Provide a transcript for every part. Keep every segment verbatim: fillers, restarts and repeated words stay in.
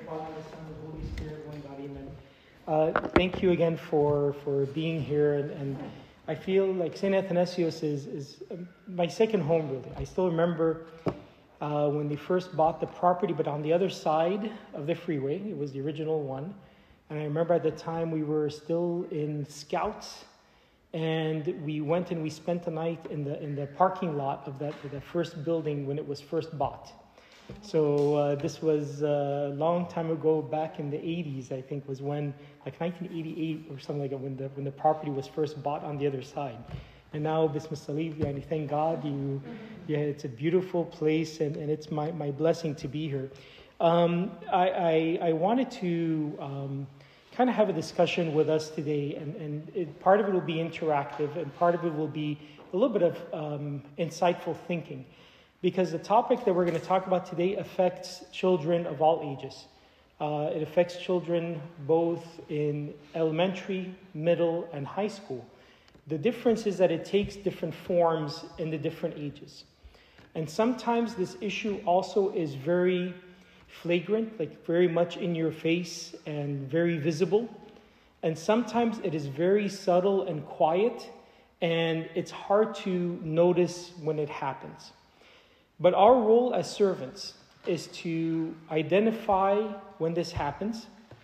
Father, the Son, and the Holy Spirit, one God, amen. Uh, thank you again for, for being here. And, and I feel like Saint Athanasius is, is my second home, really. I still remember uh, when they first bought the property, but on the other side of the freeway. It was the original one. And I remember at the time we were still in Scouts. And we went and we spent the night in the in the parking lot of that the first building when it was first bought. So uh, this was a long time ago, back in the eighties, I think, was when, like nineteen eighty-eight or something like that, when the when the property was first bought on the other side. And now, Bismillah, and thank God, you, yeah, it's a beautiful place, and, and it's my, my blessing to be here. Um, I, I I wanted to um, kind of have a discussion with us today, and, and it, part of it will be interactive, and part of it will be a little bit of um, insightful thinking. Because the topic that we're going to talk about today affects children of all ages. Uh, it affects children both in elementary, middle, and high school. The difference is that it takes different forms in the different ages. And sometimes this issue also is very flagrant, like very much in your face and very visible. And sometimes it is very subtle and quiet, and it's hard to notice when it happens. But our role as servants is to identify when this happens,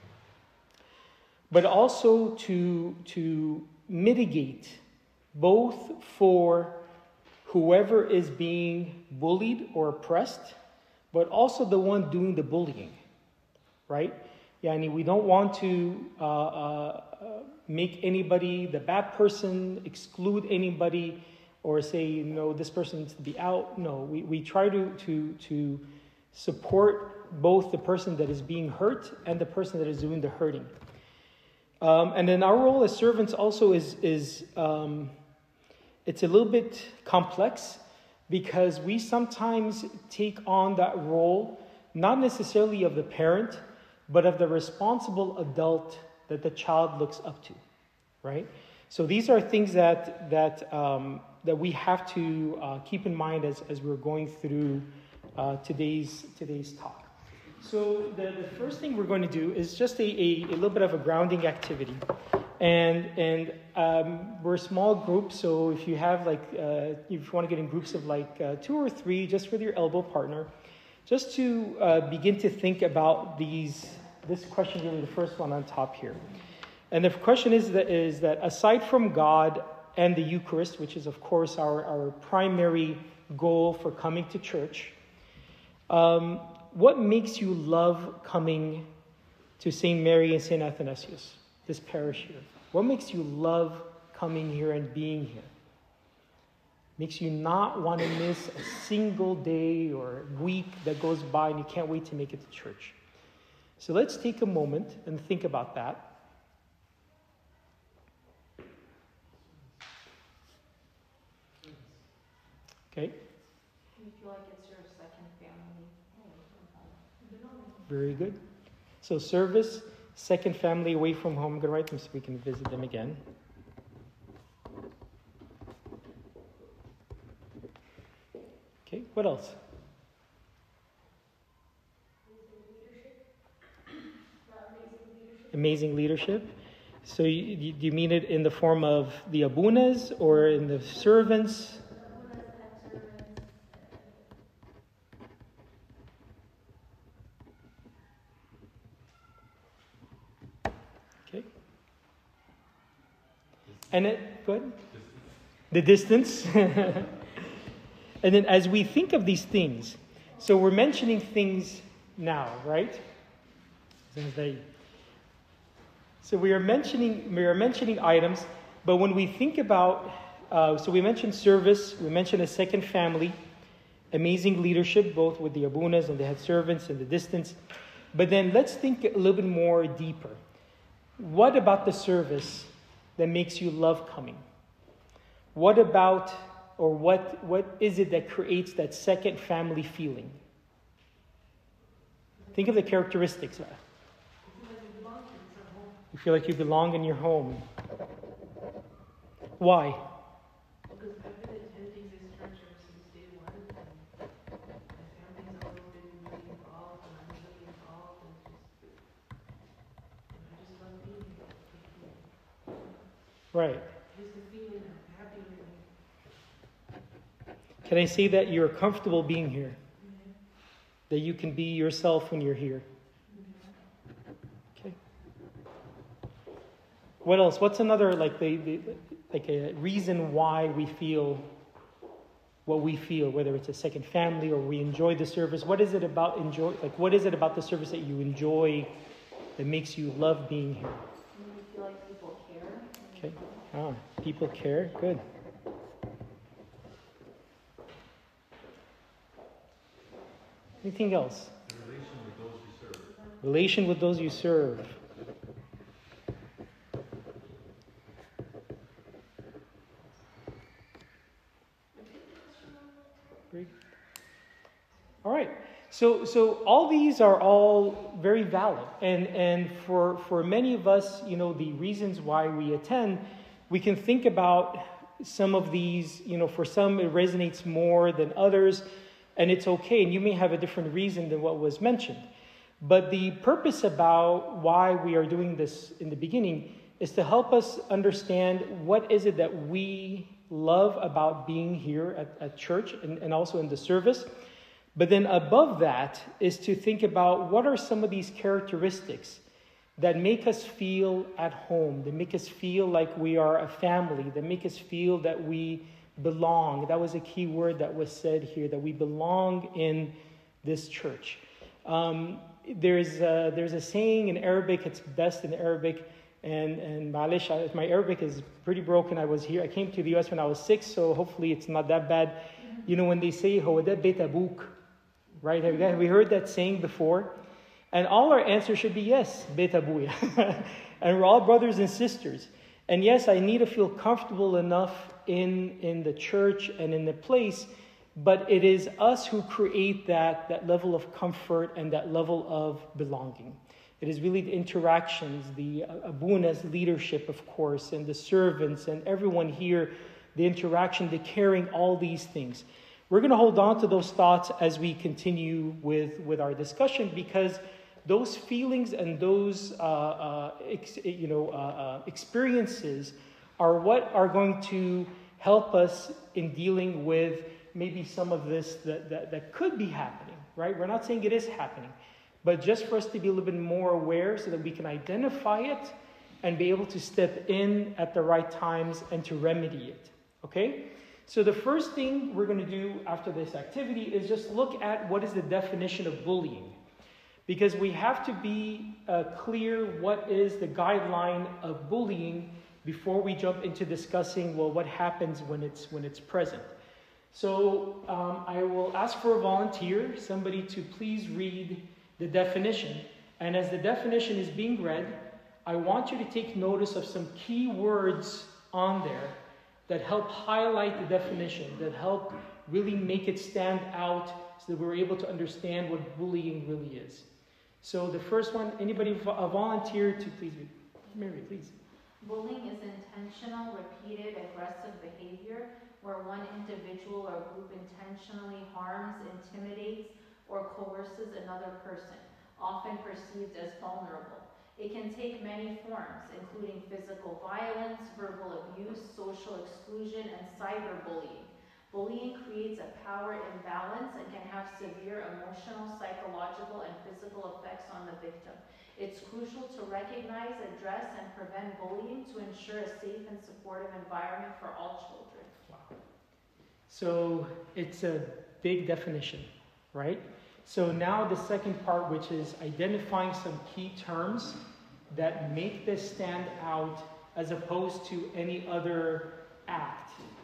but also to, to mitigate both for whoever is being bullied or oppressed, but also the one doing the bullying, right? Yeah, I mean, we don't want to uh, uh, make anybody the bad person, exclude anybody, or say, no, this person needs to be out. No, we, we try to, to, to support both the person that is being hurt and the person that is doing the hurting. Um, and then our role as servants also is, is um, it's a little bit complex, because we sometimes take on that role, not necessarily of the parent, but of the responsible adult that the child looks up to, right? So these are things that that um, that we have to uh, keep in mind as, as we're going through uh, today's today's talk. So the, the first thing we're going to do is just a, a, a little bit of a grounding activity. And and um, we're a small group, so if you have like, uh, if you want to get in groups of like uh, two or three, just with your elbow partner, just to uh, begin to think about these, this question, really the first one on top here. And the question is that, is that aside from God and the Eucharist, which is of course our, our primary goal for coming to church, um, what makes you love coming to Saint Mary and Saint Athanasius, this parish here? What makes you love coming here and being here? Makes you not want to miss a single day or week that goes by and you can't wait to make it to church. So let's take a moment and think about that. Okay. You feel like it's your second family. Very good. So service, second family away from home. I'm going to write them so we can visit them again. Okay, what else? Amazing leadership. So you, you, do you mean it in the form of the abunas or in the servants? Okay. And it, good. The distance. And then as we think of these things, so we're mentioning things now, right? So we are mentioning we are mentioning items, but when we think about, uh, so we mentioned service, we mentioned a second family, amazing leadership, both with the abunas and the head servants and the distance. But then let's think a little bit more deeper. What about the service that makes you love coming? What about, or what what is it that creates that second family feeling? Think of the characteristics of that. You feel like you belong in your home. Why? Because I've been attending this church ever since day one, and my family's always been really involved, and I'm really involved, and just Right. Just the feeling of happy living. Can I say that you're comfortable being here? Mm-hmm. That you can be yourself when you're here? Mm-hmm. Okay. What else? What's another, like, the, the like a reason why we feel what we feel, whether it's a second family or we enjoy the service? What is it about enjoy? Like, what is it about the service that you enjoy that makes you love being here? You feel like people care. Okay. Ah, people care. Good. Anything else? The relation with those you serve. Relation with those you serve. Great. All right. So, so all these are all very valid, and and for for many of us, you know, the reasons why we attend, we can think about some of these. You know, for some it resonates more than others, and it's okay. And you may have a different reason than what was mentioned, but the purpose about why we are doing this in the beginning is to help us understand what is it that we love about being here at, at church and, and also in the service. But then above that is to think about what are some of these characteristics that make us feel at home, that make us feel like we are a family, that make us feel that we belong. That was a key word that was said here, that we belong in this church. Um, there's, a, there's a saying in Arabic, it's best in Arabic, and, and malish, my Arabic is pretty broken. I was here, I came to the U S when I was six, so hopefully it's not that bad. You know, when they say, هو ده بيت أبوك, right? Have, you guys, have we heard that saying before? And all our answers should be yes, Beit Abuya. And we're all brothers and sisters. And yes, I need to feel comfortable enough in, in the church and in the place, but it is us who create that, that level of comfort and that level of belonging. It is really the interactions, the Abuna's leadership, of course, and the servants and everyone here, the interaction, the caring, all these things. We're going to hold on to those thoughts as we continue with, with our discussion, because those feelings and those uh, uh, ex, you know uh, uh, experiences are what are going to help us in dealing with maybe some of this that, that, that could be happening, right? We're not saying it is happening, but just for us to be a little bit more aware so that we can identify it and be able to step in at the right times and to remedy it, okay? So the first thing we're going to do after this activity is just look at what is the definition of bullying. Because we have to be uh, clear what is the guideline of bullying before we jump into discussing, well, what happens when it's when it's present. So um, I will ask for a volunteer, somebody to please read the definition. And as the definition is being read, I want you to take notice of some key words on there that help highlight the definition, that help really make it stand out so that we're able to understand what bullying really is. So the first one, anybody a volunteer to please read? Mary, please. Bullying is intentional, repeated, aggressive behavior where one individual or group intentionally harms, intimidates, or coerces another person, often perceived as vulnerable. It can take many forms, including physical violence, verbal abuse, social exclusion, and cyberbullying. Bullying creates a power imbalance and can have severe emotional, psychological, and physical effects on the victim. It's crucial to recognize, address, and prevent bullying to ensure a safe and supportive environment for all children. Wow. So it's a big definition, right? So now the second part, which is identifying some key terms that make this stand out as opposed to any other act.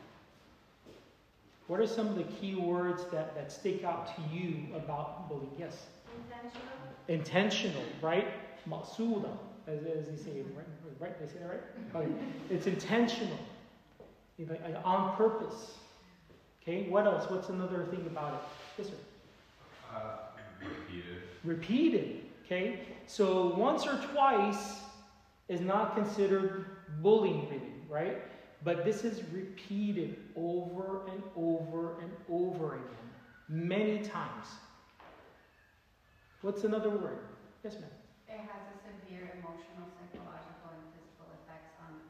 What are some of the key words that, that stick out to you about bullying? Yes? Intentional. Intentional, right? Maqsuda, as, as they say, right? Right? They say that right? Okay. It's intentional. Like, on purpose. Okay, what else? What's another thing about it? Yes, sir? Uh, repeated. Repeated, okay? So once or twice is not considered bullying, really, right? But this is repeated over and over and over again, many times. What's another word? Yes, ma'am? It has a severe emotional, psychological, and physical effects on the victim.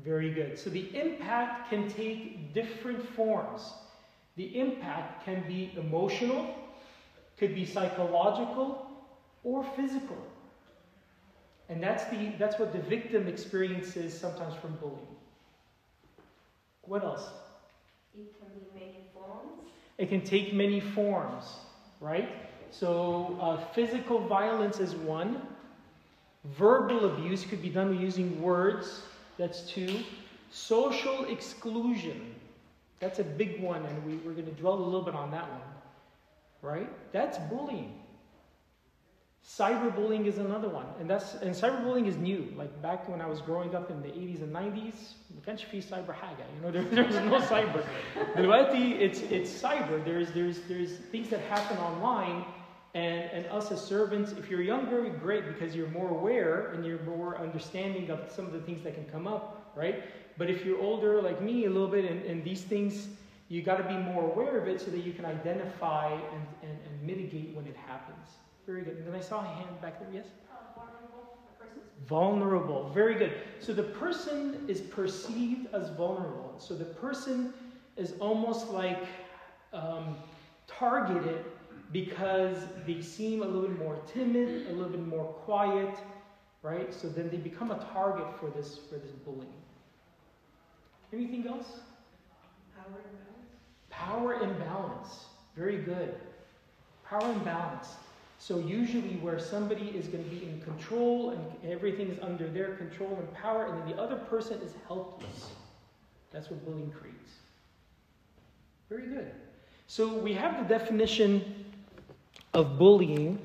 Very good. So the impact can take different forms. The impact can be emotional, could be psychological, or physical. And that's the that's what the victim experiences sometimes from bullying. What else? It can be many forms. It can take many forms, right? So uh, physical violence is one. Verbal abuse could be done using words. That's two. Social exclusion. That's a big one, and we, we're going to dwell a little bit on that one. Right? That's bullying. Cyberbullying is another one. And that's and cyberbullying is new. Like back when I was growing up in the eighties and nineties, ما كانش في cyber حاجة. You know, there, there was no cyber. دلوقتي it's it's cyber. There's there's there's things that happen online. And, and us as servants, if you're younger, great, because you're more aware and you're more understanding of some of the things that can come up, right? But if you're older, like me, a little bit, and, and these things, you got to be more aware of it so that you can identify and, and, and mitigate when it happens. Very good. And then I saw a hand back there, yes? Uh, vulnerable. The person's Vulnerable. Very good. So the person is perceived as vulnerable. So the person is almost like um, targeted because they seem a little bit more timid, a little bit more quiet, right? So then they become a target for this for this bullying. Anything else? power imbalance. Power imbalance. Very good. Power imbalance. So usually where somebody is going to be in control and everything is under their control and power, and then the other person is helpless. That's what bullying creates. Very good. So we have the definition of bullying.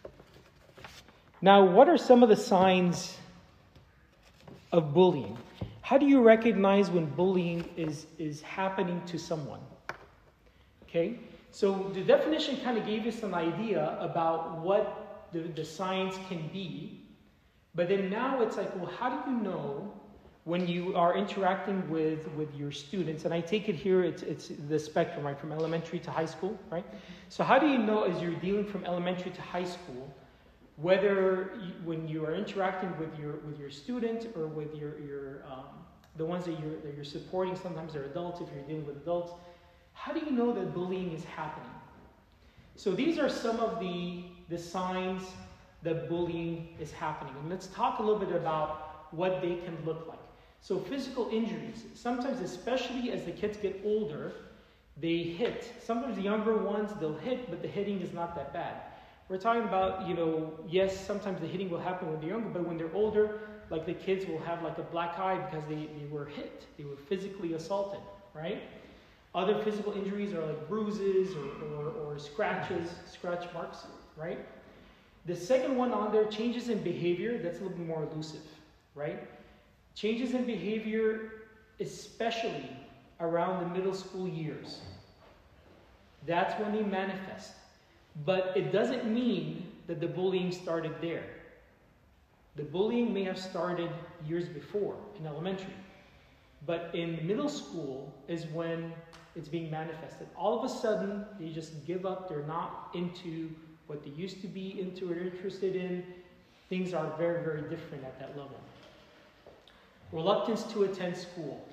Now, what are some of the signs of bullying? How do you recognize when bullying is, is happening to someone? Okay, so the definition kind of gave us an idea about what the, the signs can be. But then now it's like, well, how do you know when you are interacting with, with your students? And I take it here, it's, it's the spectrum, right, from elementary to high school, right? So how do you know as you're dealing from elementary to high school, whether you, when you are interacting with your with your student or with your, your um, the ones that you're, that you're supporting, sometimes they're adults, if you're dealing with adults, how do you know that bullying is happening? So these are some of the, the signs that bullying is happening. And let's talk a little bit about what they can look like. So physical injuries, sometimes especially as the kids get older, they hit. Sometimes the younger ones, they'll hit, but the hitting is not that bad. We're talking about, you know, yes, sometimes the hitting will happen when they're younger, but when they're older, like the kids will have like a black eye because they, they were hit. They were physically assaulted, right? Other physical injuries are like bruises or, or, or scratches, scratch marks, right? The second one on there, changes in behavior, that's a little bit more elusive, right? Changes in behavior, especially around the middle school years. That's when they manifest. But it doesn't mean that the bullying started there. The bullying may have started years before, in elementary. But in middle school is when it's being manifested. All of a sudden, they just give up. They're not into what they used to be into or interested in. Things are very, very different at that level. Reluctance to attend school.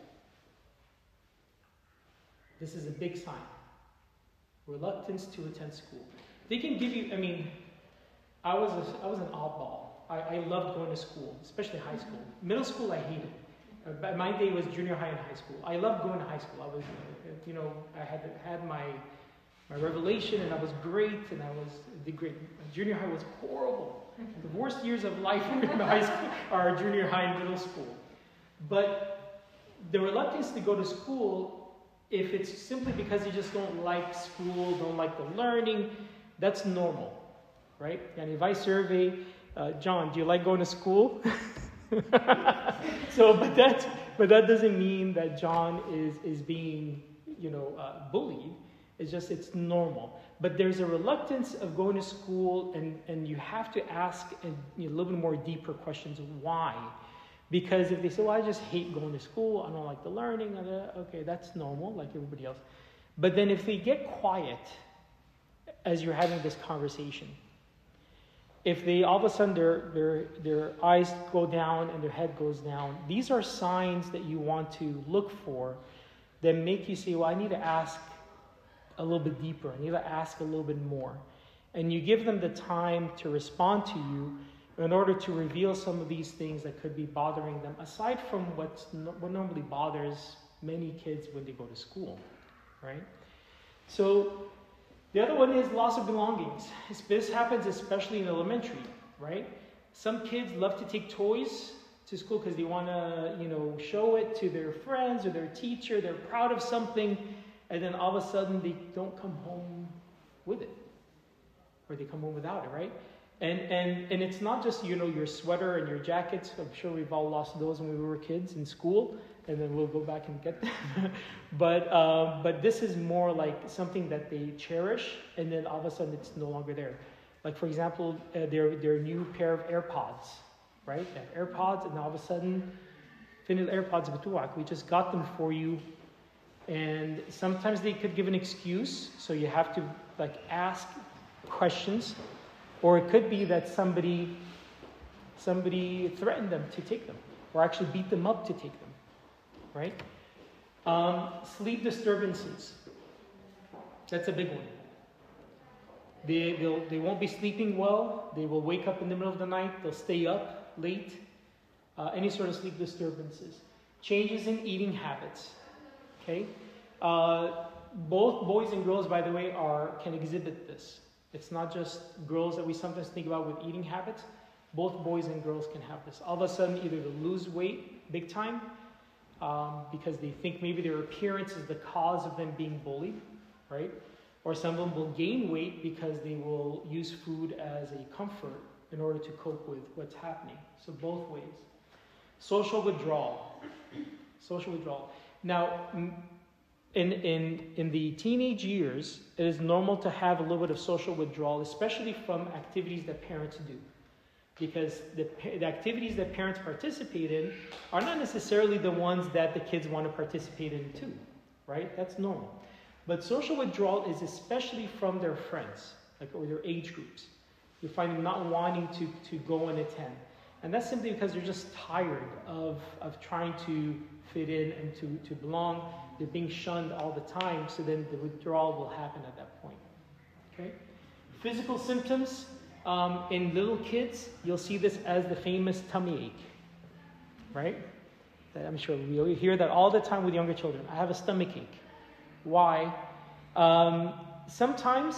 This is a big sign. Reluctance to attend school. They can give you, I mean, I was a, I was an oddball. I, I loved going to school, especially high school. Middle school, I hated. Uh, my day was junior high and high school. I loved going to high school. I was, uh, you know, I had had my my revelation, and I was great, and I was did great. Junior high was horrible. The worst years of life were in high school, are junior high and middle school. But the reluctance to go to school, if it's simply because you just don't like school, don't like the learning, that's normal, right? And if I survey, uh, John, do you like going to school? So, but that, but that doesn't mean that John is is being, you know, uh, bullied. It's just it's normal. But there's a reluctance of going to school, and and you have to ask a, you know, a little bit more deeper questions of why. Because if they say, well, I just hate going to school, I don't like the learning, okay, that's normal, like everybody else. But then if they get quiet as you're having this conversation, if they all of a sudden their, their, their eyes go down and their head goes down, these are signs that you want to look for that make you say, well, I need to ask a little bit deeper. I need to ask a little bit more. And you give them the time to respond to you in order to reveal some of these things that could be bothering them, aside from what's no, what normally bothers many kids when they go to school, right? So the other one is loss of belongings. This happens especially in elementary, right? Some kids love to take toys to school because they want to, you know, show it to their friends or their teacher. They're proud of something, and then all of a sudden they don't come home with it, or they come home without it, right? And and and it's not just, you know, your sweater and your jackets. I'm sure we've all lost those when we were kids in school, and then we'll go back and get them. but uh, but this is more like something that they cherish, and then all of a sudden it's no longer there. Like, for example, uh, their their new pair of AirPods, right? They have AirPods, and all of a sudden, Finil AirPods bituak, we just got them for you. And sometimes they could give an excuse, so you have to like ask questions. Or it could be that somebody somebody threatened them to take them, or actually beat them up to take them, right? Um, sleep disturbances. That's a big one. They they'll, they won't be sleeping well. They will wake up in the middle of the night. They'll stay up late. Uh, any sort of sleep disturbances. Changes in eating habits. Okay, uh, both boys and girls, by the way, are can exhibit this. It's not just girls that we sometimes think about with eating habits. Both boys and girls can have this. All of a sudden, either they lose weight big time um, because they think maybe their appearance is the cause of them being bullied, right? Or some of them will gain weight because they will use food as a comfort in order to cope with what's happening. So both ways. Social withdrawal. Social withdrawal. Now, In, in, in the teenage years, it is normal to have a little bit of social withdrawal, especially from activities that parents do. Because the, the activities that parents participate in are not necessarily the ones that the kids want to participate in too, right? That's normal. But social withdrawal is especially from their friends, like, or their age groups. You find them not wanting to, to go and attend. And that's simply because they're just tired of, of trying to fit in and to, to belong. They're being shunned all the time, so then the withdrawal will happen at that point. Okay? Physical symptoms. Um, in little kids, you'll see this as the famous tummy ache. Right? I'm sure we hear that all the time with younger children. I have a stomach ache. Why? Um, sometimes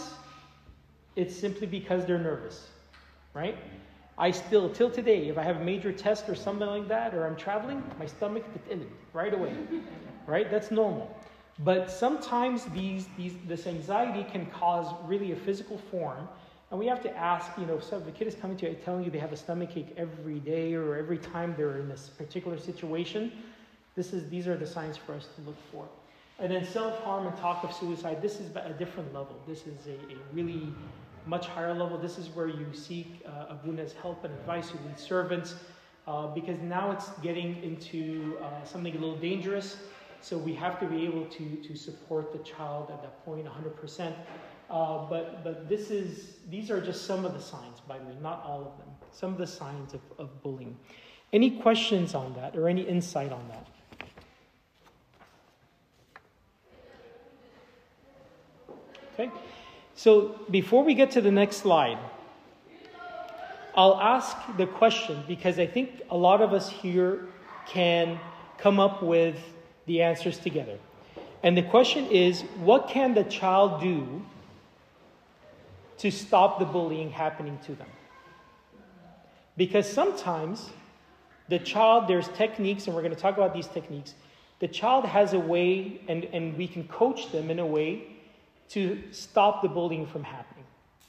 it's simply because they're nervous. Right? I still, till today, if I have a major test or something like that, or I'm traveling, my stomach gets right away. Right? That's normal. But sometimes these, these, this anxiety can cause really a physical form. And we have to ask, you know, so if a kid is coming to you telling you they have a stomach ache every day or every time they're in this particular situation, this is these are the signs for us to look for. And then self-harm and talk of suicide, this is a different level. This is a, a really much higher level. This is where you seek uh, Abuna's help and advice, you lead servants, uh, because now it's getting into uh, something a little dangerous. So we have to be able to, to support the child at that point one hundred percent. Uh, but but this is these are just some of the signs, by the way, not all of them. Some of the signs of, of bullying. Any questions on that or any insight on that? Okay. So before we get to the next slide, I'll ask the question because I think a lot of us here can come up with the answers together. And the question is, what can the child do to stop the bullying happening to them? Because sometimes the child, there's techniques, and we're going to talk about these techniques. The child has a way, and, and we can coach them in a way to stop the bullying from happening.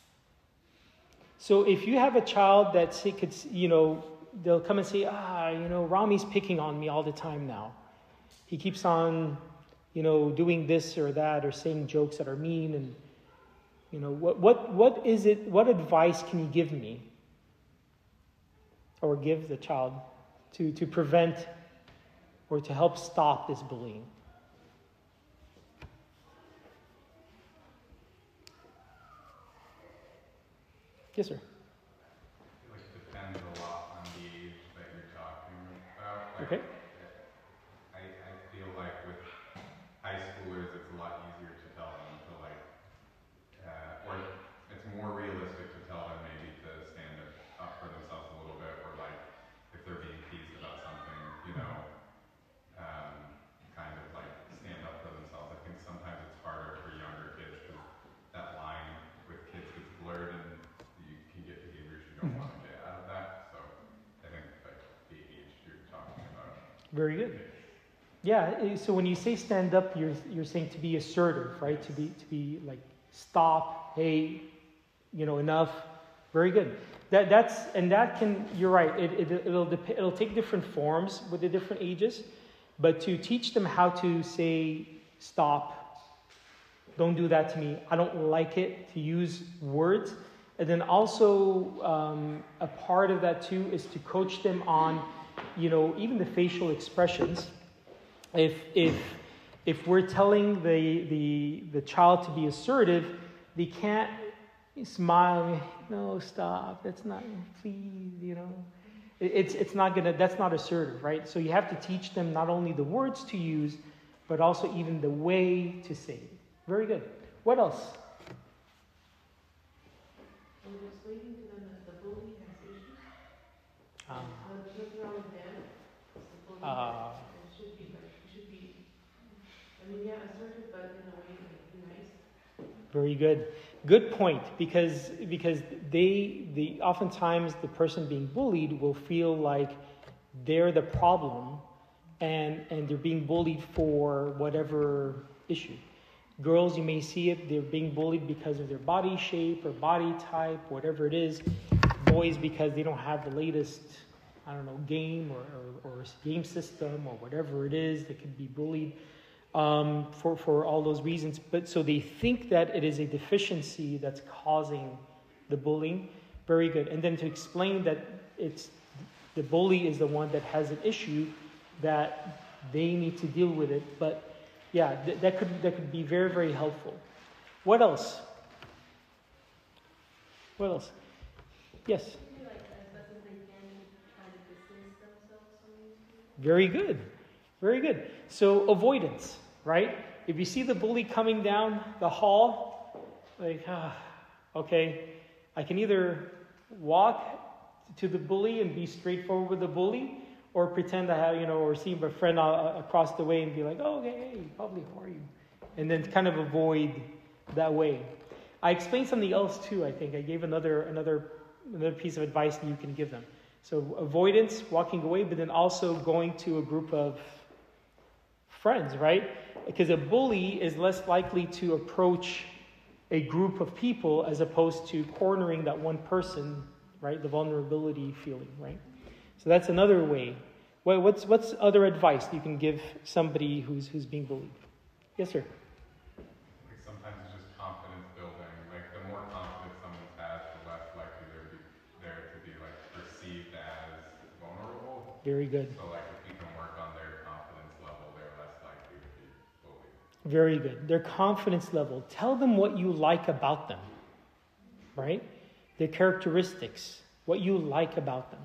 So if you have a child that could, you know, they'll come and say, ah, you know, Rami's picking on me all the time now. He keeps on, you know, doing this or that or saying jokes that are mean. And, you know, what what what is it, what advice can you give me or give the child to, to prevent or to help stop this bullying? Yes, sir. Okay. I, I feel like with high schoolers, it's a lot easier to tell them to like, uh, or it's more realistic to tell them maybe to stand up for themselves a little bit, or like if they're being teased about something, you know, um, kind of like stand up for themselves. I think sometimes it's harder for younger kids because that line with kids gets blurred and you can get behaviors you don't want to get out of that. So I think like the age you're talking about. Very good. Yeah, eh, so when you say stand up, you're you're saying to be assertive, right? To be to be like stop, hey, you know, enough. Very good. That that's and that can you're right. It, it it'll dep- it'll take different forms with the different ages, but to teach them how to say stop, don't do that to me. I don't like it. To use words, and then also um, a part of that too is to coach them on, you know, even the facial expressions. If if if we're telling the the the child to be assertive, they can't smile. No, stop. That's not. Please, you know, it, it's it's not gonna. That's not assertive, right? So you have to teach them not only the words to use, but also even the way to say it. Very good. What else? And explaining to them that the bully has issues. Um, Uh, there's nothing wrong with that. It's the bully. uh, It should be like, it should be, I mean, yeah, assertive, but in a way like be nice. Very good. Good point, because because they the oftentimes the person being bullied will feel like they're the problem, and and they're being bullied for whatever issue. Girls, you may see it, they're being bullied because of their body shape or body type, whatever it is. Boys, because they don't have the latest, I don't know, game or, or, or game system or whatever it is, they could be bullied. Um, for, for all those reasons. But so they think that it is a deficiency that's causing the bullying. Very good. And then to explain that it's the bully is the one that has an issue, that they need to deal with it. But yeah, th- that could that could be very, very helpful. What else? What else? Yes. Like as best as they can, try to distance themselves from these people. Very good. Very good. So avoidance, right? If you see the bully coming down the hall, like, ah, okay, I can either walk to the bully and be straightforward with the bully, or pretend I have, you know, or see my friend uh, across the way and be like, oh, okay, hey, public, how are you? And then kind of avoid that way. I explained something else too, I think. I gave another another another piece of advice that you can give them. So avoidance, walking away, but then also going to a group of friends, right? Because a bully is less likely to approach a group of people as opposed to cornering that one person, right? The vulnerability feeling, right? So that's another way. Well, what's what's other advice you can give somebody who's who's being bullied? Yes, sir. Like sometimes it's just confidence building. Like the more confidence someone has, the less likely they're be, there to be like perceived as vulnerable. Very good. So like if we can work on their confidence level, they're less likely to be bullied. Very good. Their confidence level. Tell them what you like about them, right? Their characteristics, what you like about them.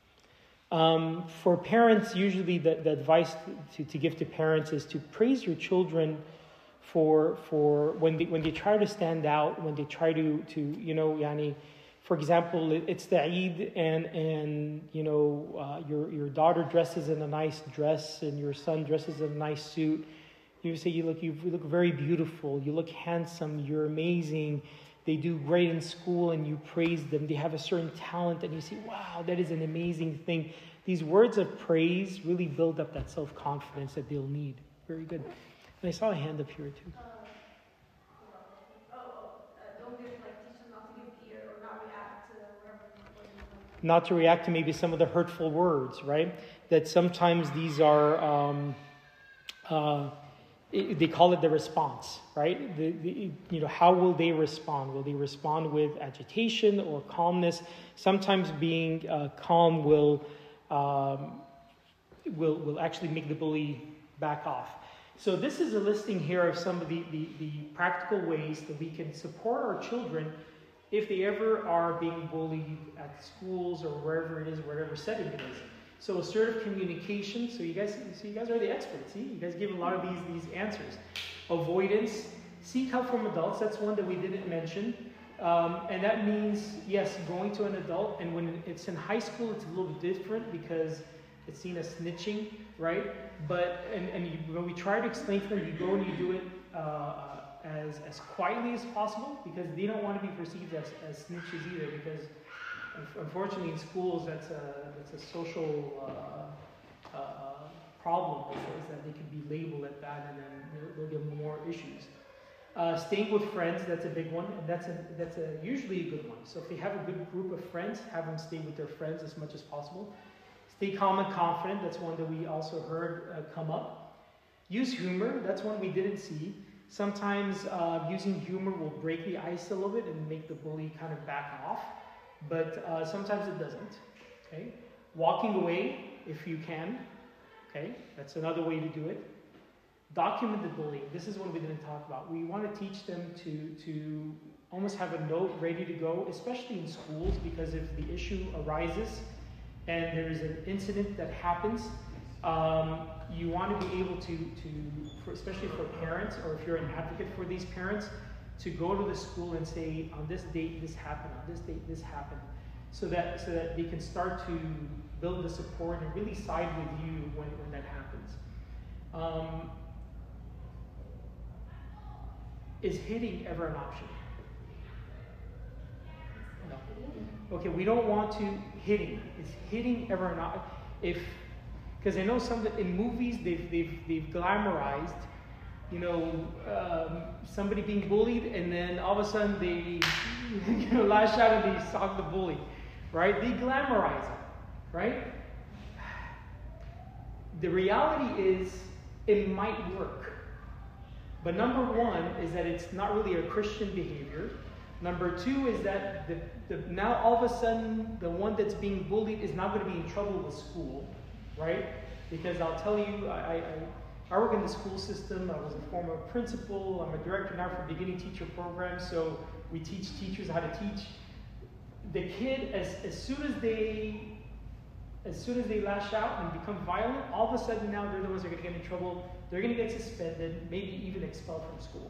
Um, for parents, usually the, the advice to, to give to parents is to praise your children for for when they when they try to stand out, when they try to to you know, yani, for example, it, it's the Eid and and you know uh, your your daughter dresses in a nice dress and your son dresses in a nice suit. You say you look you look very beautiful, you look handsome, you're amazing. They do great in school and you praise them. They have a certain talent and you say, wow, that is an amazing thing. These words of praise really build up that self-confidence that they'll need. Very good. And I saw a hand up here too. Uh, oh, oh, uh, don't give, like, teach them not to give ear or not react to whatever. whatever. Not to react to maybe some of the hurtful words, right? That sometimes these are, um, uh, it, they call it the response, right? The, the, you know, how will they respond? Will they respond with agitation or calmness? Sometimes being uh, calm will, um, will will actually make the bully back off. So this is a listing here of some of the, the, the practical ways that we can support our children if they ever are being bullied at schools or wherever it is, wherever setting it is. So assertive communication. So you guys, so you guys are the experts. See, you guys give a lot of these these answers. Avoidance. Seek help from adults. That's one that we didn't mention. Um, and that means, yes, going to an adult. And when it's in high school, it's a little bit different because it's seen as snitching, right? But, and, and you, when we try to explain to them, you go and you do it uh, as, as quietly as possible because they don't want to be perceived as, as snitches either because unfortunately in schools that's a, that's a social uh, uh, problem is that they can be labeled at that and then they'll, they'll get more issues. Uh, staying with friends, that's a big one, and that's a, that's a usually a good one. So if they have a good group of friends, have them stay with their friends as much as possible. Stay calm and confident, that's one that we also heard uh, come up. Use humor, that's one we didn't see. Sometimes uh, using humor will break the ice a little bit and make the bully kind of back off, but uh, sometimes it doesn't. Okay, walking away if you can. Okay, that's another way to do it. Documented bullying. This is one we didn't talk about. We want to teach them to, to almost have a note ready to go, especially in schools, because if the issue arises and there's an incident that happens, um, you want to be able to, to for, especially for parents, or if you're an advocate for these parents, to go to the school and say, on this date this happened, on this date this happened, so that so that they can start to build the support and really side with you when, when that happens. Um, Is hitting ever an option? No. Okay, we don't want to hitting. Is hitting ever an option? If, because I know some that in movies they've they've they've glamorized, you know, um, somebody being bullied, and then all of a sudden they, you know, lash out and they sock the bully, right? They glamorize it, right? The reality is, it might work. But number one is that it's not really a Christian behavior. Number two is that the, the, now all of a sudden the one that's being bullied is not going to be in trouble with school, right? Because I'll tell you, I, I, I work in the school system. I was a former principal. I'm a director now for beginning teacher programs. So we teach teachers how to teach. The kid, as, as soon as they as soon as they lash out and become violent, all of a sudden now they're the ones that are going to get in trouble. They're going to get suspended, maybe even expelled from school.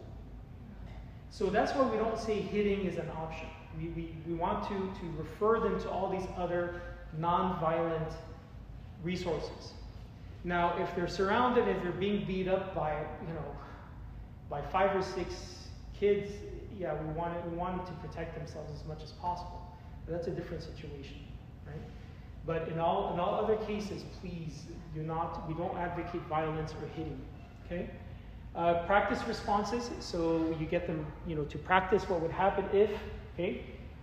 So that's why we don't say hitting is an option. We, we, we want to, to refer them to all these other non-violent resources. Now, if they're surrounded, if they're being beat up by, you know, by five or six kids, yeah, we want it, we want them to protect themselves as much as possible. But that's a different situation, right? But in all in all other cases, please do not, we don't advocate violence or hitting, okay? Uh, practice responses, so you get them, you know, to practice what would happen if, okay?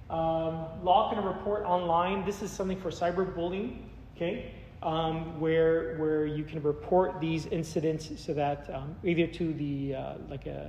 Um, log and report online. This is something for cyberbullying, okay? Um, where where you can report these incidents so that um, either to the, uh, like a,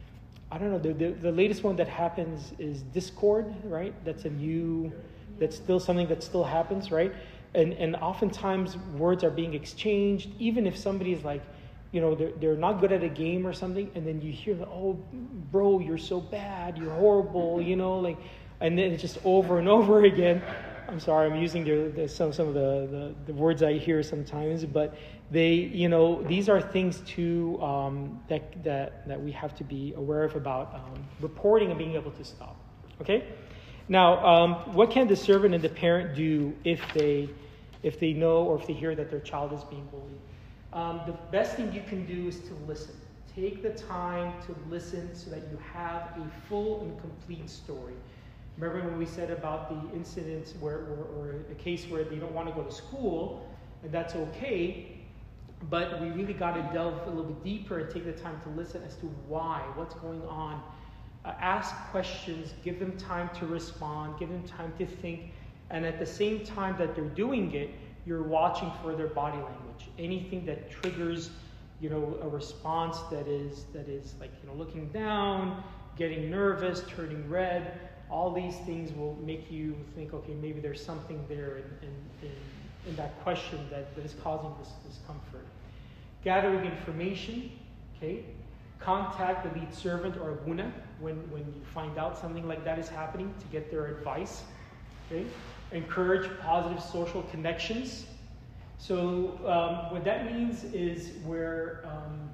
I don't know, the, the, the latest one that happens is Discord, right? That's a new, that's still something that still happens, right? And and oftentimes words are being exchanged, even if somebody is like, you know, they're, they're not good at a game or something, and then you hear, oh, bro, you're so bad, you're horrible, you know, like, and then it's just over and over again. I'm sorry, I'm using the, the, some some of the, the, the words I hear sometimes, but they, you know, these are things too um, that that that we have to be aware of about um, reporting and being able to stop. Okay. Now, um, what can the servant and the parent do if they if they know or if they hear that their child is being bullied? Um, the best thing you can do is to listen. Take the time to listen so that you have a full and complete story. Remember when we said about the incidents where, or, or a case where they don't want to go to school, and that's okay, but we really got to delve a little bit deeper and take the time to listen as to why, what's going on. Uh, ask questions, give them time to respond, give them time to think, and at the same time that they're doing it, you're watching for their body language. Anything that triggers, you know, a response that is that is like, you know, looking down, getting nervous, turning red. All these things will make you think, okay, maybe there's something there in, in, in, in that question that, that is causing this discomfort. Gathering information, okay? Contact the lead servant or abuna when, when you find out something like that is happening to get their advice, okay? Encourage positive social connections. So um, what that means is where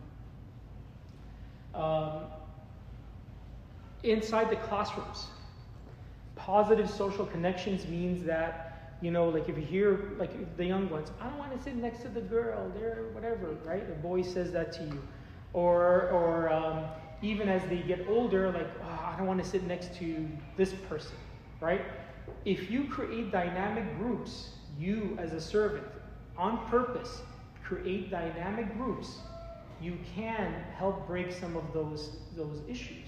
um, um, inside the classrooms, positive social connections means that, you know, like if you hear, like the young ones, I don't want to sit next to the girl, they're whatever, right? The boy says that to you. Or, or um, even as they get older, like, oh, I don't want to sit next to this person, right? If you create dynamic groups, you as a servant, on purpose, create dynamic groups, you can help break some of those, those issues.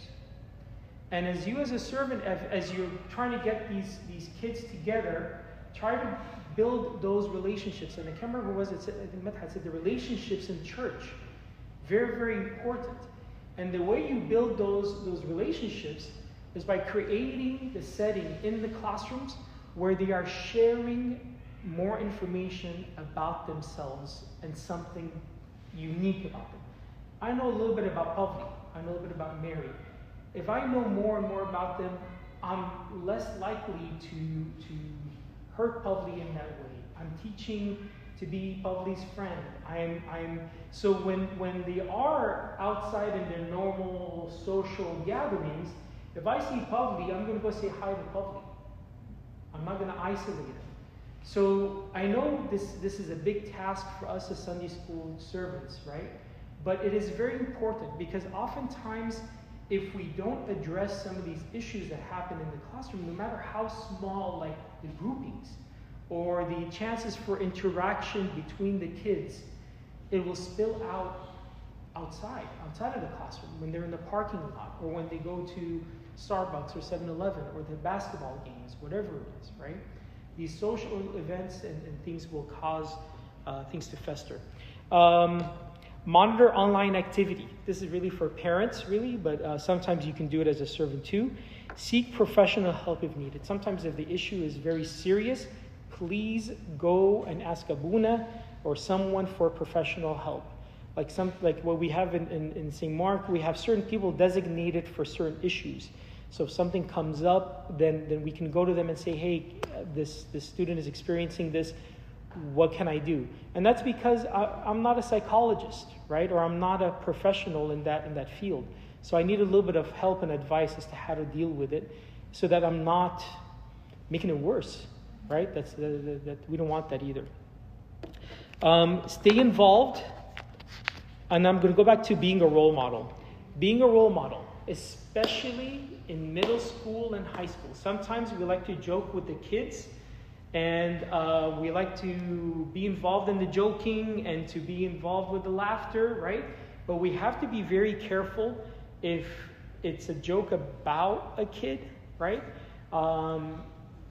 And as you as a servant, as, as you're trying to get these, these kids together, try to build those relationships. And I can't remember who was it, I think Medhat said the relationships in church, very, very important. And the way you build those, those relationships is by creating the setting in the classrooms where they are sharing more information about themselves and something unique about them. I know a little bit about Pavli. I know a little bit about Mary. If I know more and more about them, I'm less likely to, to hurt Pavli in that way. I'm teaching to be Pavli's friend. I'm, I'm, so when, when they are outside in their normal social gatherings, if I see Pavli, I'm going to go say hi to Pavli. I'm not going to isolate him. So I know this, this is a big task for us as Sunday school servants, right? But it is very important because oftentimes if we don't address some of these issues that happen in the classroom, no matter how small, like the groupings or the chances for interaction between the kids, it will spill out outside, outside of the classroom, when they're in the parking lot or when they go to Starbucks or seven eleven or the basketball games, whatever it is, right? These social events and, and things will cause uh, things to fester. Um, monitor online activity. This is really for parents, really, but uh, sometimes you can do it as a servant too. Seek professional help if needed. Sometimes if the issue is very serious, please go and ask Abuna or someone for professional help. Like some, like what we have in, in, in Saint Mark, we have certain people designated for certain issues. So if something comes up, then, then we can go to them and say, hey, this, this student is experiencing this. What can I do? And that's because I, I'm not a psychologist, right? Or I'm not a professional in that, in that field. So I need a little bit of help and advice as to how to deal with it so that I'm not making it worse, right? That's the, the, that we don't want that either. Um, stay involved. And I'm going to go back to being a role model. Being a role model, especially in middle school and high school. Sometimes we like to joke with the kids and uh, we like to be involved in the joking and to be involved with the laughter, right? But we have to be very careful if it's a joke about a kid, right? Um,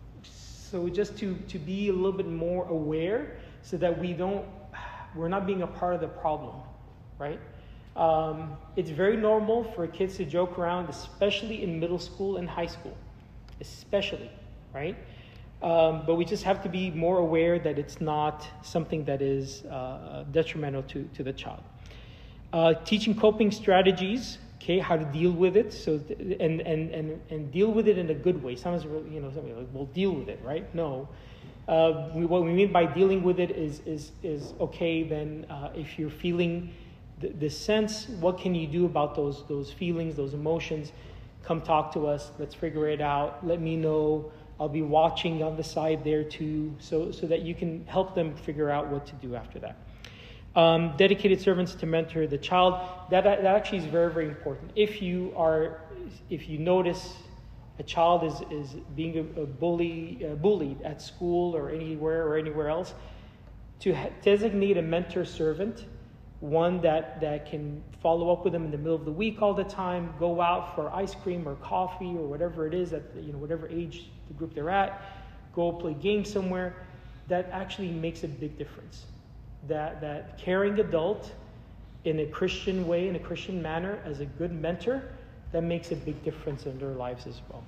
so just to, to be a little bit more aware so that we don't, we're not being a part of the problem, right? Um, it's very normal for kids to joke around, especially in middle school and high school, especially, right? Um, but we just have to be more aware that it's not something that is uh, detrimental to, to the child. Uh, teaching coping strategies, okay, how to deal with it, so th- and, and, and, and deal with it in a good way. Sometimes, you know, somebody like, we'll deal with it, right? No. Uh, we, what we mean by dealing with it is, is, is okay, then uh, if you're feeling the, the sense, what can you do about those, those feelings, those emotions? Come talk to us. Let's figure it out. Let me know. I'll be watching on the side there too, so, so that you can help them figure out what to do after that. Um, dedicated servants to mentor the child. That, that actually is very, very important. If you are, if you notice a child is, is being a, a bully, uh, bullied at school or anywhere or anywhere else, to ha- designate a mentor servant, one that, that can follow up with them in the middle of the week all the time, go out for ice cream or coffee or whatever it is, at you know whatever age the group they're at, go play games somewhere. That actually makes a big difference. That that caring adult in a Christian way, in a Christian manner, as a good mentor, that makes a big difference in their lives as well.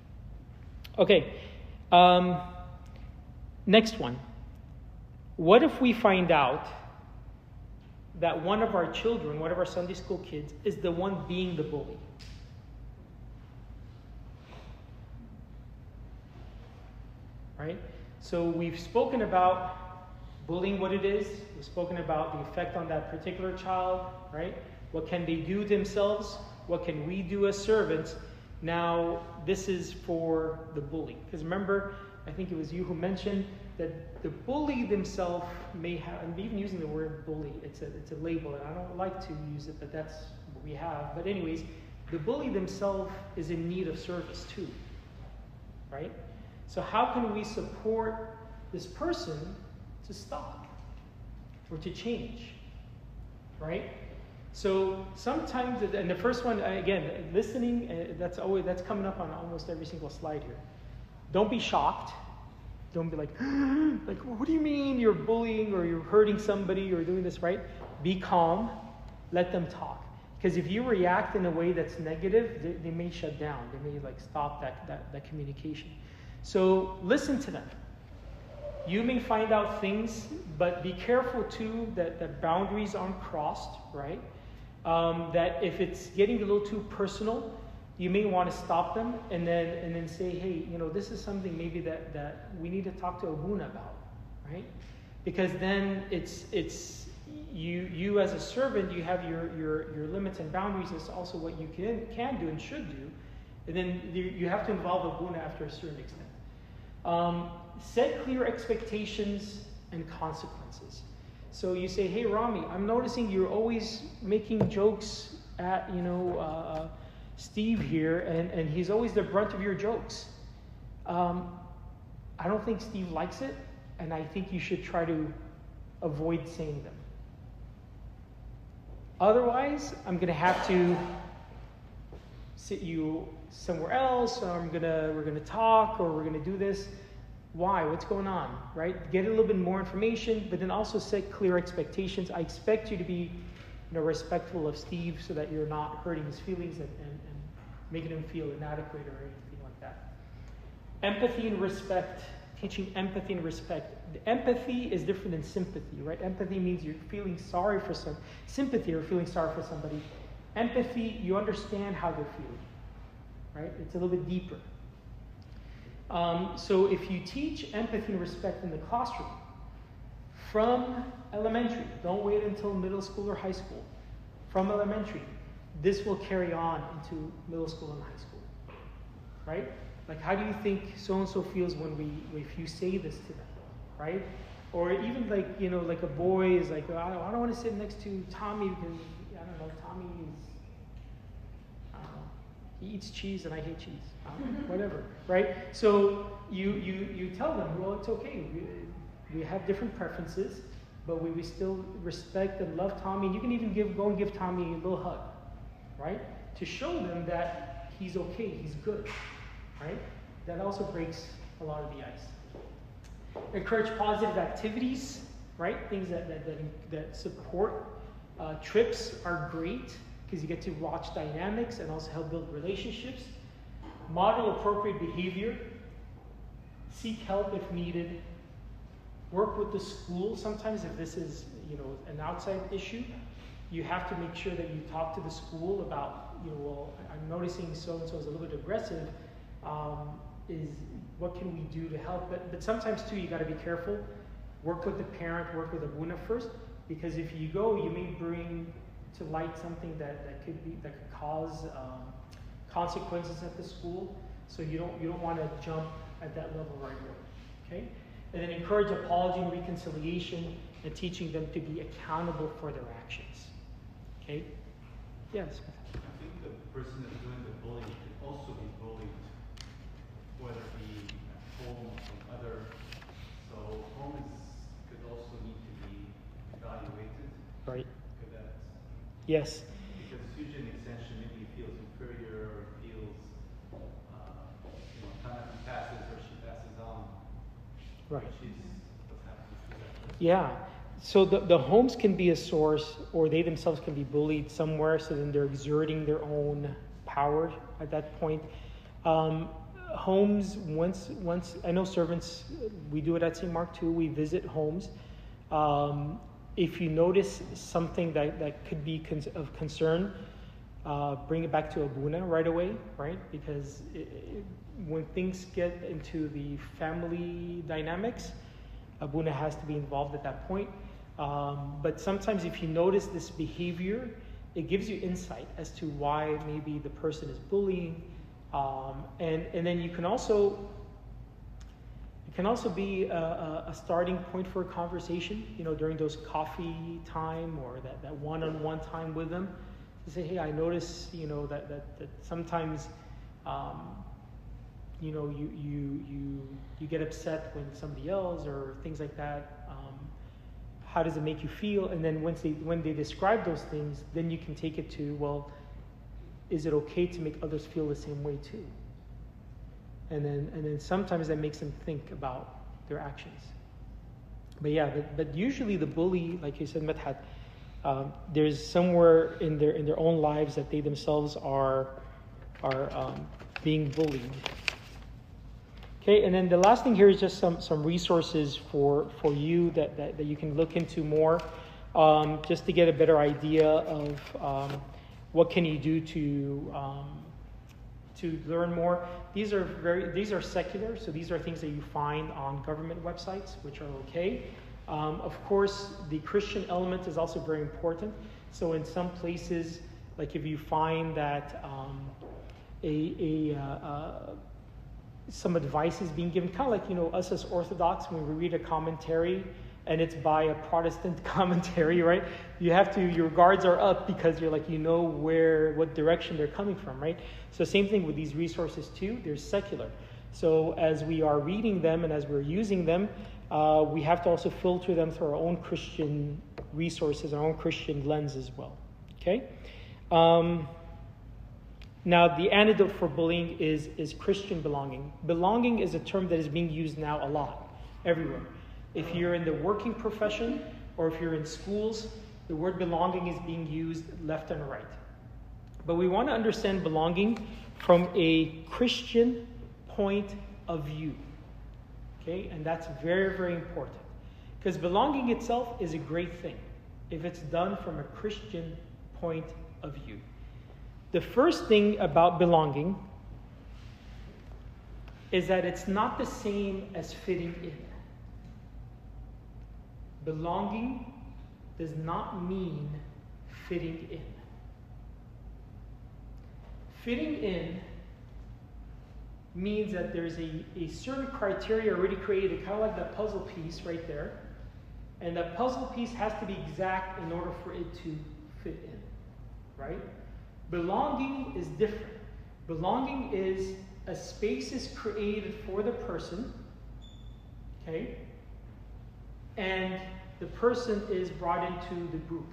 Okay, um, next one. What if we find out that one of our children, one of our Sunday school kids, is the one being the bully? Right? So we've spoken about bullying what it is. We've spoken about the effect on that particular child, right? What can they do themselves? What can we do as servants? Now, this is for the bully. Because remember, I think it was you who mentioned that the bully themselves may have, I'm even using the word bully, it's a, it's a label, and I don't like to use it, but that's what we have. But anyways, the bully themselves is in need of service too, right? So how can we support this person to stop or to change, right? So sometimes, and the first one, again, listening, uh, that's always, that's coming up on almost every single slide here. Don't be shocked. Don't be like, like, what do you mean you're bullying or you're hurting somebody or doing this, right? Be calm. Let them talk. Because if you react in a way that's negative, they, they may shut down. They may like stop that, that, that communication. So listen to them. You may find out things, but be careful too that, that boundaries aren't crossed, right? Um, that if it's getting a little too personal, you may want to stop them and then and then say, hey, you know, this is something maybe that, that we need to talk to Abuna about, right? Because then it's it's you you as a servant, you have your your, your limits and boundaries. It's also what you can can do and should do, and then you, you have to involve Abuna after a certain extent. Um, set clear expectations and consequences. So you say, hey, Rami, I'm noticing you're always making jokes at, you know, uh, Steve here, and, and he's always the brunt of your jokes. Um, I don't think Steve likes it, and I think you should try to avoid saying them. Otherwise, I'm going to have to sit you somewhere else, or I'm gonna we're gonna talk, or we're gonna do this. Why? What's going on? Right? Get a little bit more information, but then also set clear expectations. I expect you to be, you know, respectful of Steve, so that you're not hurting his feelings and, and, and making him feel inadequate or anything like that. Empathy and respect. Teaching empathy and respect. The empathy is different than sympathy, right? Empathy means you're feeling sorry for some sympathy or feeling sorry for somebody. Empathy, you understand how they're feeling, right? It's a little bit deeper. Um, so if you teach empathy and respect in the classroom from elementary, don't wait until middle school or high school. From elementary, this will carry on into middle school and high school, right? Like, how do you think so-and-so feels when we, if you say this to them, right? Or even like, you know, like a boy is like, I don't, I don't want to sit next to Tommy because, I don't know, Tommy is, I don't know, he eats cheese and I hate cheese. I don't know, whatever, right? So you, you, you tell them, well, it's okay. We, we have different preferences, but we, we still respect and love Tommy. And you can even give, go and give Tommy a little hug, right? To show them that he's okay, he's good. Right? That also breaks a lot of the ice. Encourage positive activities, right? Things that that, that, that support. Uh, trips are great because you get to watch dynamics and also help build relationships. Model appropriate behavior. Seek help if needed. Work with the school. Sometimes if this is, you know, an outside issue, you have to make sure that you talk to the school about, you know, well, I'm noticing so-and-so is a little bit aggressive. Um, is what can we do to help? But, but sometimes too, you got to be careful. Work with the parent, work with Abuna first, because if you go, you may bring to light something that, that could be that could cause um, consequences at the school. So you don't you don't want to jump at that level right away. Okay, and then encourage apology and reconciliation, and teaching them to be accountable for their actions. Okay, yes. I think the person that's doing the bullying could also be bullied, whether it be at home or from other. So home is, could also need to be evaluated. Right. Could that? Yes. Because it's usually an extension, maybe he feels inferior or feels, uh, you know, kind of he passes or she passes on. Right. She's, what's happening to that person. Yeah. So the, the homes can be a source, or they themselves can be bullied somewhere, so then they're exerting their own power at that point. Um, homes, once, once I know servants, we do it at Saint Mark too, we visit homes. Um, if you notice something that, that could be con- of concern, uh, bring it back to Abuna right away, right? Because it, it, when things get into the family dynamics, Abuna has to be involved at that point. Um, but sometimes if you notice this behavior, it gives you insight as to why maybe the person is bullying. Um, and, and then you can also, it can also be a, a starting point for a conversation, you know, during those coffee time or that, that one-on-one time with them. To say, hey, I notice, you know, that, that, that sometimes, um, you know, you, you, you, you get upset when somebody yells or things like that. Um, how does it make you feel? And then once they, when they describe those things, then you can take it to, well, is it okay to make others feel the same way too? And then, and then sometimes that makes them think about their actions. But yeah, but, but usually the bully, like you said, Madhat, um, there's somewhere in their in their own lives that they themselves are are um, being bullied. Okay, and then the last thing here is just some some resources for for you that that, that you can look into more, um, just to get a better idea of um, what can you do to um, to learn more. These are very these are secular, so these are things that you find on government websites, which are okay. Um, of course, the Christian element is also very important. So in some places, like if you find that um, a, a uh, uh, some advice is being given, kind of like, you know, us as Orthodox, when we read a commentary and it's by a Protestant commentary, right? You have to, your guards are up because you're like, you know where, what direction they're coming from, right? So same thing with these resources too, they're secular. So as we are reading them and as we're using them, uh, we have to also filter them through our own Christian resources, our own Christian lens as well, okay? Um, now, the antidote for bullying is, is Christian belonging. Belonging is a term that is being used now a lot, everywhere. If you're in the working profession or if you're in schools, the word belonging is being used left and right. But we want to understand belonging from a Christian point of view. Okay? And that's very, very important. Because belonging itself is a great thing if it's done from a Christian point of view. The first thing about belonging is that it's not the same as fitting in. Belonging does not mean fitting in. Fitting in means that there's a, a certain criteria already created, kind of like that puzzle piece right there. And that puzzle piece has to be exact in order for it to fit in, right? Belonging is different. Belonging is a space is created for the person, okay? And the person is brought into the group.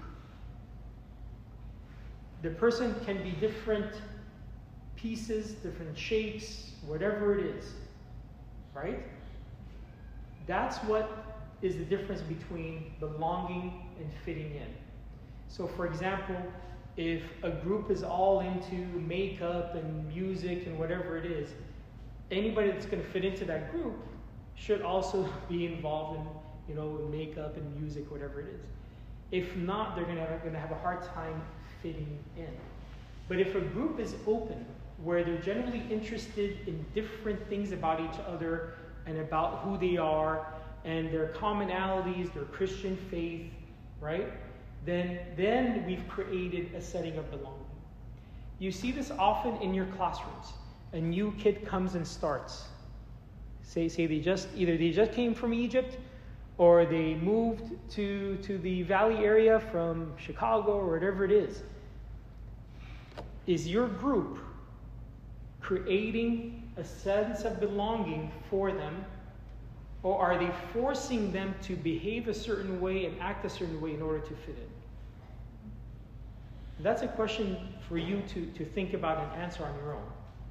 The person can be different pieces, different shapes, whatever it is, right? That's what is the difference between belonging and fitting in. So for example, if a group is all into makeup and music and whatever it is, anybody that's going to fit into that group should also be involved in, you know, makeup and music, whatever it is. If not, they're going to have, going to have a hard time fitting in. But if a group is open, where they're generally interested in different things about each other and about who they are and their commonalities, their Christian faith, right? Then, then we've created a setting of belonging. You see this often in your classrooms. A new kid comes and starts. Say, say they just, either they just came from Egypt or they moved to, to the Valley area from Chicago or whatever it is. Is your group creating a sense of belonging for them, or are they forcing them to behave a certain way and act a certain way in order to fit in? That's a question for you to, to think about and answer on your own.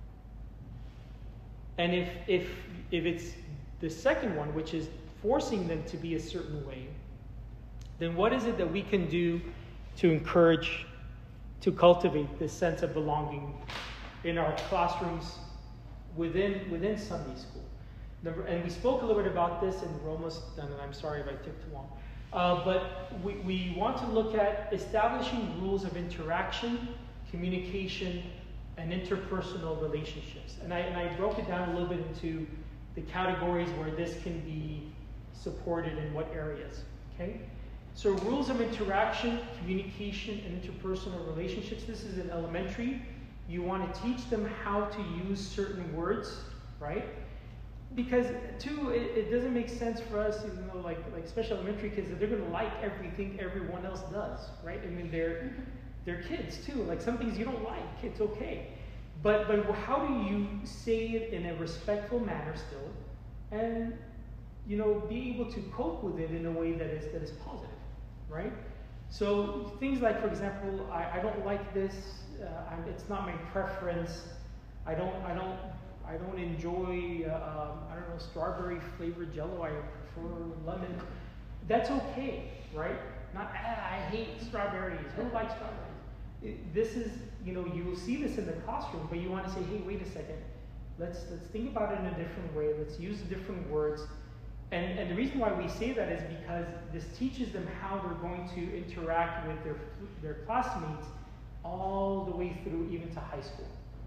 And if, if, if it's the second one, which is forcing them to be a certain way, then what is it that we can do to encourage, to cultivate this sense of belonging in our classrooms within, within Sunday school? Number, and we spoke a little bit about this, and we're almost done, and I'm sorry if I took too long. Uh, but we, we want to look at establishing rules of interaction, communication, and interpersonal relationships. And I, and I broke it down a little bit into the categories where this can be supported in what areas, okay? So rules of interaction, communication, and interpersonal relationships. This is in elementary. You want to teach them how to use certain words, right? Because two, it, it doesn't make sense for us, you know, like like special elementary kids, that they're going to like everything everyone else does, right? I mean, they're they're kids too. Like some things you don't like, it's okay. But but how do you say it in a respectful manner still, and you know, be able to cope with it in a way that is that is positive, right? So things like, for example, I, I don't like this. Uh, I'm, it's not my preference. I don't I don't I don't enjoy uh, um, I don't know strawberry flavored Jello. I prefer lemon. That's okay, right? Not ah, I hate strawberries. Who likes strawberries? It, this is, you know, you will see this in the classroom, but you want to say, hey, wait a second. Let's let's think about it in a different way. Let's use different words. And, and the reason why we say that is because this teaches them how they're going to interact with their, their classmates all the way through even to high school.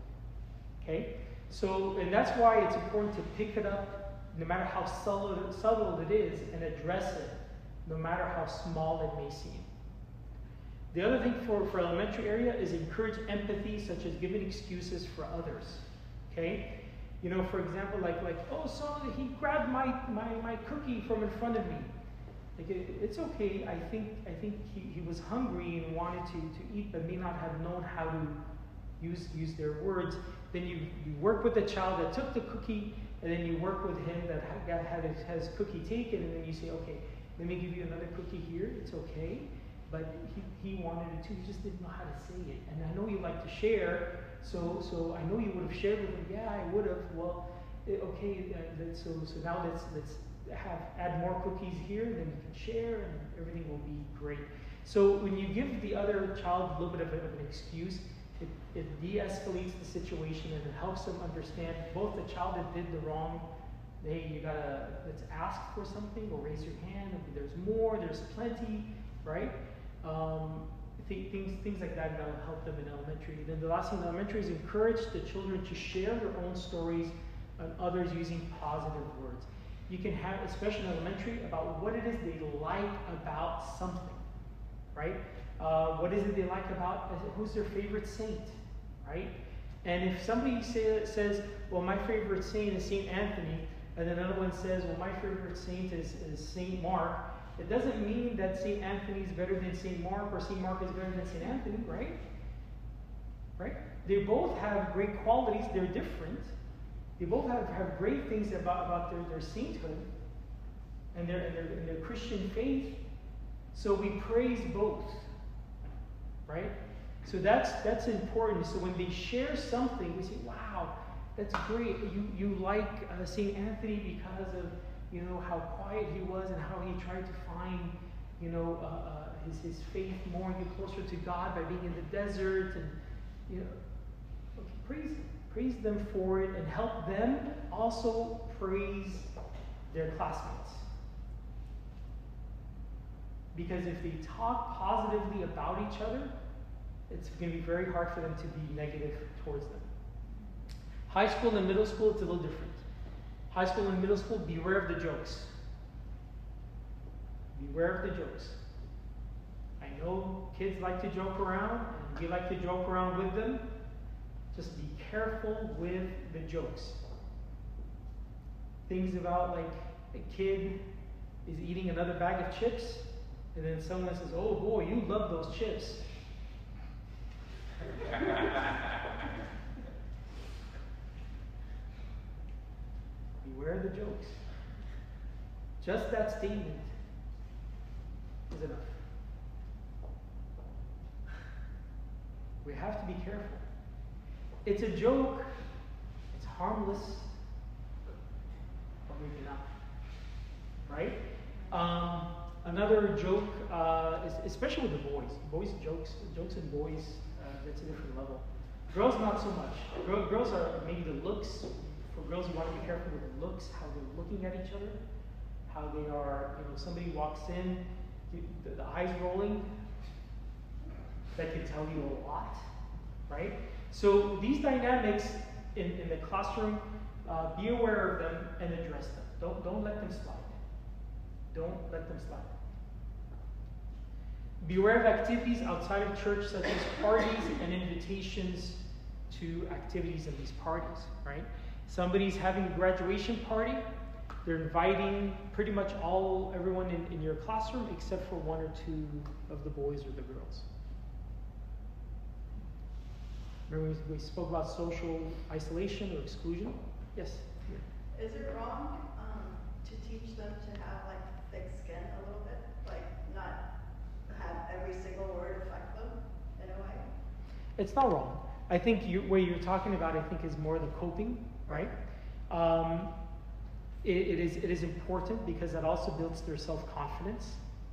Okay? So, and that's why it's important to pick it up, no matter how subtle, subtle it is, and address it, no matter how small it may seem. The other thing for, for elementary area is encourage empathy, such as giving excuses for others. Okay? You know, for example, like, like oh, so he grabbed my, my, my cookie from in front of me. Like, it, it's okay. I think I think he, he was hungry and wanted to, to eat, but may not have known how to use use their words. Then you, you work with the child that took the cookie, and then you work with him that had, had his, has cookie taken, and then you say, okay, let me give you another cookie here. It's okay. But he, he wanted it too. He just didn't know how to say it. And I know you like to share. So, so I know you would have shared with him. Yeah, I would have. Well, it, okay. Uh, let's, so, so now let's let's have add more cookies here, and then you can share, and everything will be great. So when you give the other child a little bit of, a, of an excuse, it, it de-escalates the situation, and it helps them understand both the child that did the wrong. Hey, you gotta let's ask for something, or raise your hand. There's more. There's plenty, right? Um, Th- things, things like that that will help them in elementary. Then the last thing in elementary is encourage the children to share their own stories and others using positive words. You can have, especially in elementary, about what it is they like about something, right? Uh, what is it they like about, who's their favorite saint, right? And if somebody say, says, well, my favorite saint is Saint Anthony, and then another one says, well, my favorite saint is, is Saint Mark, it doesn't mean that Saint Anthony is better than Saint Mark, or Saint Mark is better than Saint Anthony, right? Right? They both have great qualities. They're different. They both have, have great things about, about their, their sainthood and their, and, their, and their Christian faith. So we praise both, right? So that's that's important. So when they share something, we say, wow, that's great. You, you like uh, Saint Anthony because of, you know, how quiet he was and how he tried to find, you know, uh, uh, his, his faith more and get closer to God by being in the desert. And, you know, okay, praise, praise them for it, and help them also praise their classmates. Because if they talk positively about each other, it's going to be very hard for them to be negative towards them. High school and middle school, it's a little different. High school and middle school, beware of the jokes. Beware of the jokes. I know kids like to joke around, and we like to joke around with them. Just be careful with the jokes. Things about, like, a kid is eating another bag of chips, and then someone says, oh boy, you love those chips. Beware the jokes. Just that statement is enough. We have to be careful. It's a joke. It's harmless. But maybe not. Right? Um, another joke, uh, is, especially with the boys. Boys jokes, jokes and boys, uh, that's a different level. Girls, not so much. Girl, girls are maybe the looks. For girls, you want to be careful with the looks, how they're looking at each other, how they are, you know, somebody walks in, you, the, the eyes rolling, that can tell you a lot, right? So these dynamics in, in the classroom, uh, be aware of them and address them. Don't, don't let them slide. Don't let them slide. Be aware of activities outside of church, such as parties and invitations to activities in these parties, right? Somebody's having a graduation party. They're inviting pretty much all, everyone in, in your classroom except for one or two of the boys or the girls. Remember we, we spoke about social isolation or exclusion? Yes? Is it wrong um, to teach them to have like thick skin a little bit? Like not have every single word affect them in a way? It's not wrong. I think you, where you're talking about, I think, is more the coping, right? Um, it, it is it is important because that also builds their self-confidence.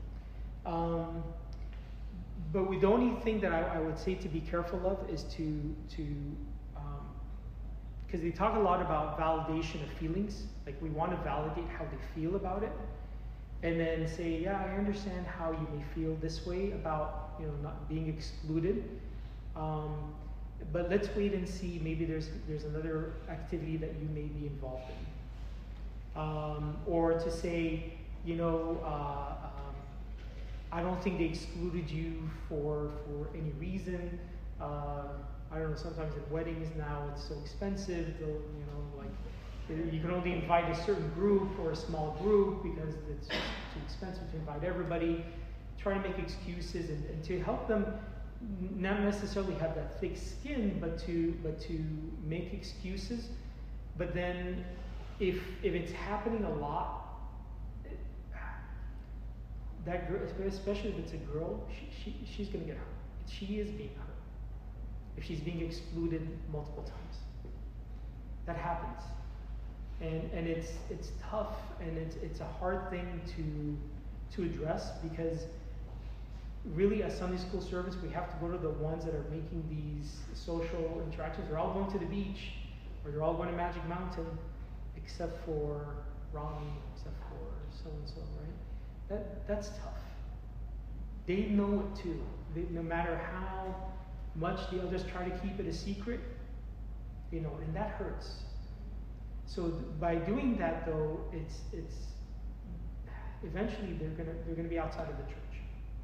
Um, but the only thing that I, I would say to be careful of is to to because they talk a lot about validation of feelings. Like we want to validate how they feel about it, and then say, yeah, I understand how you may feel this way about, you know, not being excluded. Um, but let's wait and see. Maybe there's there's another activity that you may be involved in, um, or to say, you know, uh, um, I don't think they excluded you for for any reason. Uh, I don't know, sometimes at weddings now it's so expensive, you know, like you can only invite a certain group or a small group because it's just too expensive to invite everybody. Try to make excuses and, and to help them not necessarily have that thick skin, but to but to make excuses. But then if if it's happening a lot, it, that girl, especially if it's a girl, she, she she's gonna get hurt. She is being hurt if she's being excluded multiple times. That happens. And and it's it's tough and it's it's a hard thing to to address because really as Sunday school servants we have to go to the ones that are making these social interactions. They're all going to the beach or they're all going to Magic Mountain except for Ronnie, except for so and so, right? That that's tough. They know it too. They, no matter how much the others try to keep it a secret, you know, and that hurts. So th- by doing that, though, it's it's eventually they're gonna they're gonna be outside of the church,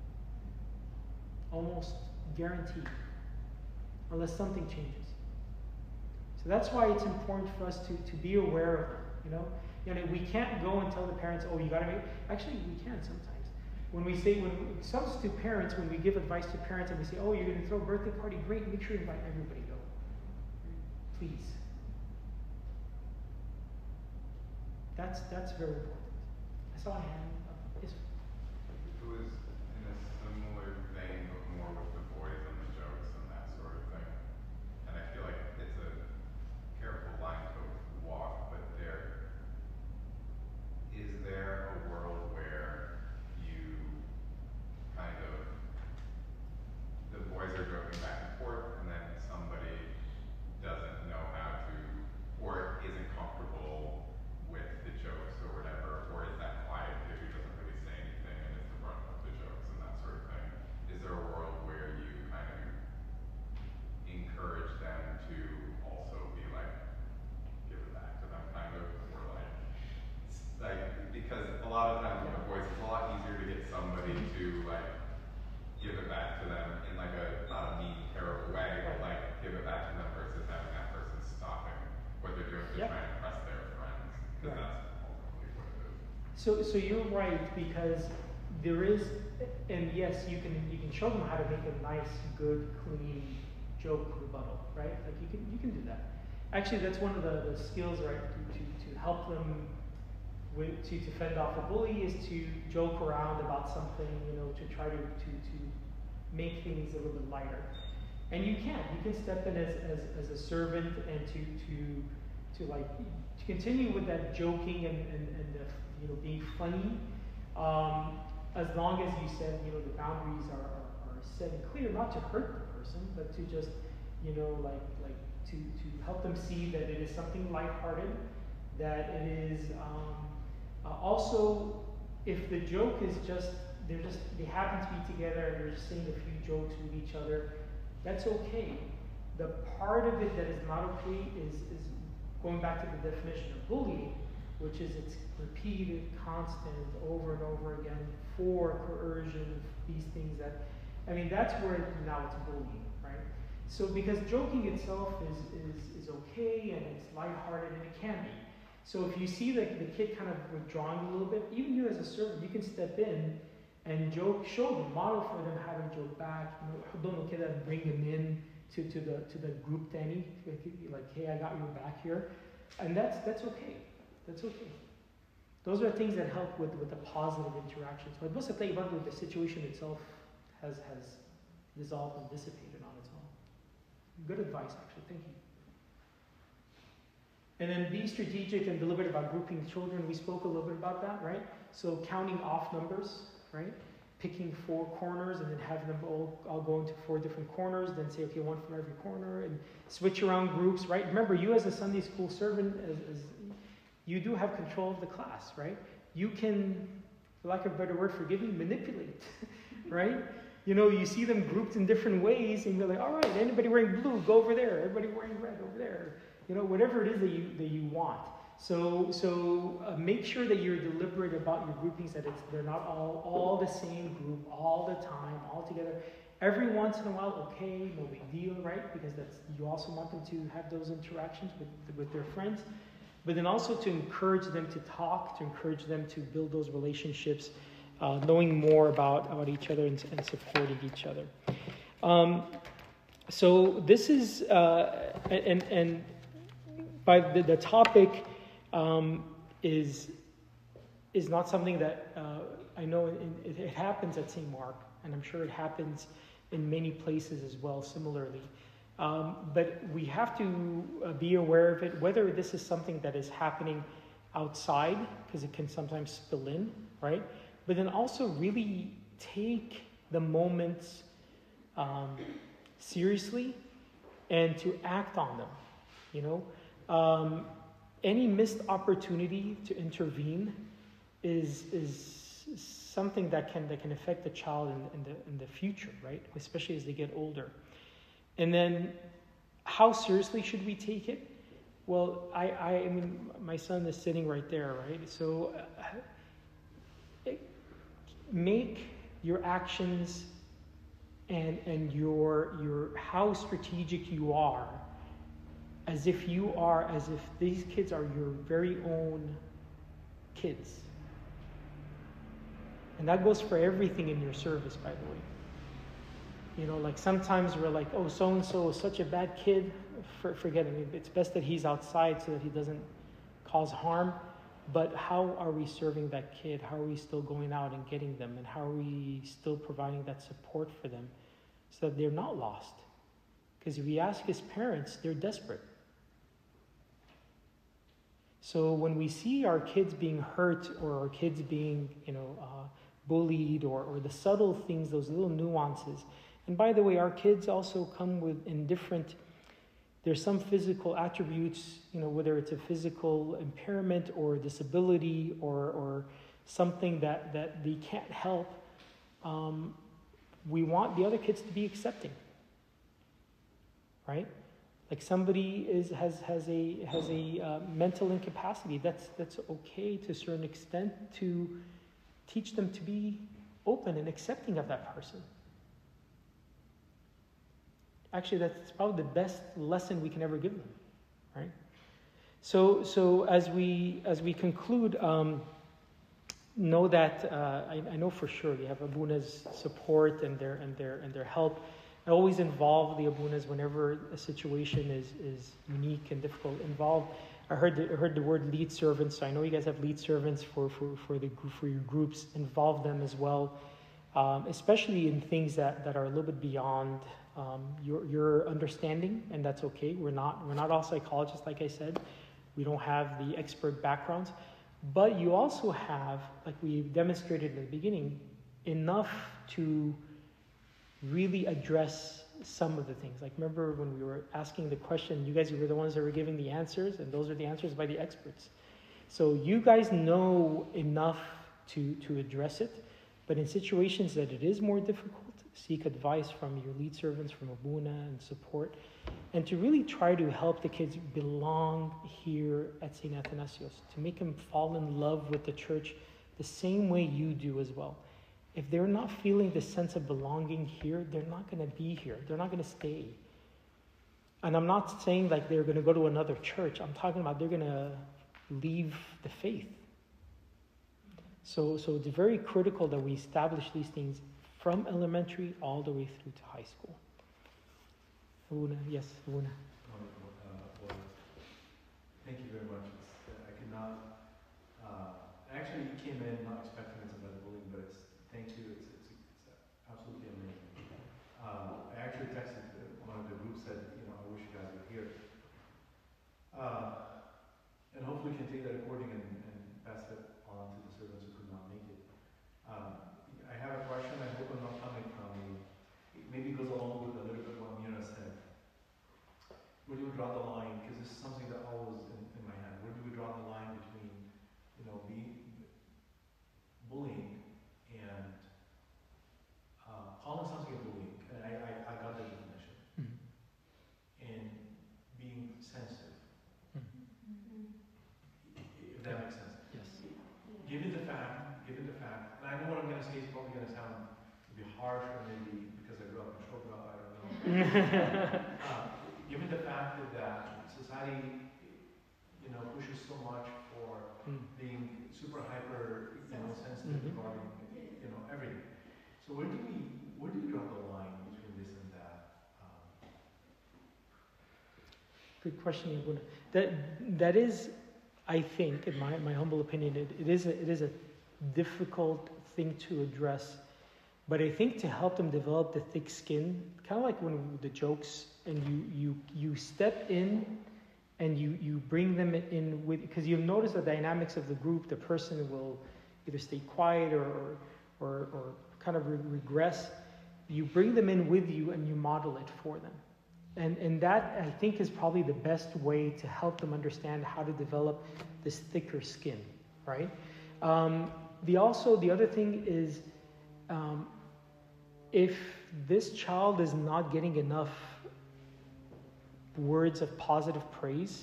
almost guaranteed, unless something changes. So that's why it's important for us to to be aware of them. You know, you know, we can't go and tell the parents, oh, you got to make. Actually, we can sometimes. When we say, when we, substitute parents, when we give advice to parents and we say, oh, you're going to throw a birthday party, great, make sure you invite everybody, though. Please. That's that's very important. I saw a hand up. Yes, sir. It was in a similar vein, but more with the boys and the jokes and that sort of thing. And I feel like it's a careful line to walk, but there, is there a world where you kind of, the boys are joking back and forth, and then somebody doesn't know how to, or isn't comfortable with the jokes or whatever, or is that quiet kid who doesn't really say anything and is the brunt of the jokes and that sort of thing? Is there a world where you kind of encourage them to also be like, give it back to them kind of, or like, like, because a lot of times with the boys, it's a lot easier to get somebody to like, give it back to them in like a, not a mean, terrible way, but like, give it back to them versus having that person stopping what they're doing to Yep. try and impress their friends. Because Right. that's ultimately what it is. So so you're right because there is, and yes, you can you can show them how to make a nice, good, clean joke rebuttal, right? Like you can you can do that. Actually, that's one of the, the skills, right? To, to, to help them with, to, to fend off a bully is to joke around about something, you know, to try to, to, to make things a little bit lighter. And you can. You can step in as, as, as a servant and to, to, to like, to continue with that joking and, and, and the, you know, being funny, um, as long as you said, you know, the boundaries are, are, are set and clear, not to hurt the person, but to just, you know, like, like to, to help them see that it is something lighthearted, that it is, um, uh, also, if the joke is just, they're just, they happen to be together and they're just saying a few jokes with each other, that's okay. The part of it that is not okay is, is going back to the definition of bullying, which is it's repeated, constant, over and over again, for coercion, these things that, I mean, that's where now it's bullying, right? So because joking itself is, is, is okay and it's lighthearted and it can be. So if you see the, the kid kind of withdrawing a little bit, even you as a servant, you can step in and joke, show them, model for them how to joke back, you know, bring them in to, to the to the group Danny, like, hey, I got your back here. And that's that's okay. That's okay. Those are things that help with, with the positive interactions. But most of the time, the situation itself has has dissolved and dissipated on its own. Good advice, actually. Thank you. And then be strategic and deliberate about grouping children. We spoke a little bit about that, right? So counting off numbers, right? Picking four corners and then having them all, all go into four different corners, then say, okay, one from every corner, and switch around groups, right? Remember, you as a Sunday school servant, as, as you do have control of the class, right? You can, for lack of a better word, forgive me, manipulate, right? You know, you see them grouped in different ways, and you're like, all right, anybody wearing blue, go over there. Everybody wearing red, over there. You know, whatever it is that you that you want. So so uh, make sure that you're deliberate about your groupings, that it's they're not all all the same group all the time, all together. Every once in a while, okay, no big deal, right? Because that's you also want them to have those interactions with with their friends, but then also to encourage them to talk, to encourage them to build those relationships, uh, knowing more about about each other and, and supporting each other. Um, so this is uh, and and. But the, the topic um, is is not something that uh, I know in, it, it happens at Saint Mark, and I'm sure it happens in many places as well, similarly. Um, but we have to uh, be aware of it, whether this is something that is happening outside, because it can sometimes spill in, right? But then also really take the moments um, seriously and to act on them, you know? Um, any missed opportunity to intervene is is something that can that can affect the child in, in the in the future, right? Especially as they get older. And then, how seriously should we take it? Well, I I, I mean, my son is sitting right there, right? So, uh, make your actions and and your your how strategic you are, as if you are, as if these kids are your very own kids. And that goes for everything in your service, by the way. You know, like sometimes we're like, oh, so-and-so is such a bad kid. For, forget it. It's best that he's outside so that he doesn't cause harm. But how are we serving that kid? How are we still going out and getting them? And how are we still providing that support for them so that they're not lost? Because if we ask as parents, they're desperate. So when we see our kids being hurt or our kids being, you know, uh, bullied or, or the subtle things, those little nuances. And by the way, our kids also come with in different, there's some physical attributes, you know, whether it's a physical impairment or disability or or something that, that they can't help. Um, we want the other kids to be accepting, right? Like somebody is has has a has a uh, mental incapacity. That's that's okay to a certain extent, to teach them to be open and accepting of that person. Actually, that's probably the best lesson we can ever give them, right? So so as we as we conclude, um, know that uh, I, I know for sure you have Abuna's support and their and their and their help. I always involve the Abunas whenever a situation is, is unique and difficult. Involve. I heard the, I heard the word lead servants. So I know you guys have lead servants for for for the for your groups. Involve them as well, um, especially in things that, that are a little bit beyond um, your your understanding, and that's okay. We're not we're not all psychologists, like I said. We don't have the expert backgrounds, but you also have, like we demonstrated in the beginning, enough to really address some of the things. Like remember when we were asking the question, you guys were the ones that were giving the answers, and those are the answers by the experts. So you guys know enough to, to address it. But in situations that it is more difficult, seek advice from your lead servants, from Abuna and support, and to really try to help the kids belong here at Saint Athanasios, to make them fall in love with the church the same way you do as well. If they're not feeling the sense of belonging here, they're not going to be here. They're not going to stay. And I'm not saying like they're going to go to another church. I'm talking about they're going to leave the faith. So, so it's very critical that we establish these things from elementary all the way through to high school. Una, yes, Una. Uh, well, thank you very much. It's, uh, I cannot. Uh, actually, you came in not expecting it's about bullying, but it's thank you. It's it's, it's absolutely amazing. Um, I actually texted one of the groups, said, you know, I wish you guys were here. Uh, and hopefully, we can take that recording and, and pass it on to the servants who could not make it. Um, I have a question. I hope I'm not coming from you. It maybe goes along with a little bit what Mira said. Where do we draw the line? Because this is something that always in, in my head. Where do we draw the line between, you know, being bullying and uh, calling something a bullying? And I, I, I got the definition. Mm-hmm. And being sensitive. Mm-hmm. If that makes sense. Yes. Given the fact, given the fact, and I know what I'm going to say is probably going to sound to be harsh, or maybe because I grew up in Shobra, I don't know. uh, given the fact that, that society, you know, pushes so much for Mm. being super hyper, you know, sensitive Mhm. regarding, you know, everything. So where do we, where do we draw the line between this and that? Um, Good question, Abuna. That that is, I think, in my, my humble opinion, it, it is a, it is a difficult thing to address. But I think to help them develop the thick skin, kind of like when the jokes, and you you you step in, and you you bring them in with, because you'll notice the dynamics of the group. The person will either stay quiet or or, or kind of re- regress. You bring them in with you, and you model it for them. And and that, I think, is probably the best way to help them understand how to develop this thicker skin, right? Um, the also, the other thing is, um, if this child is not getting enough words of positive praise,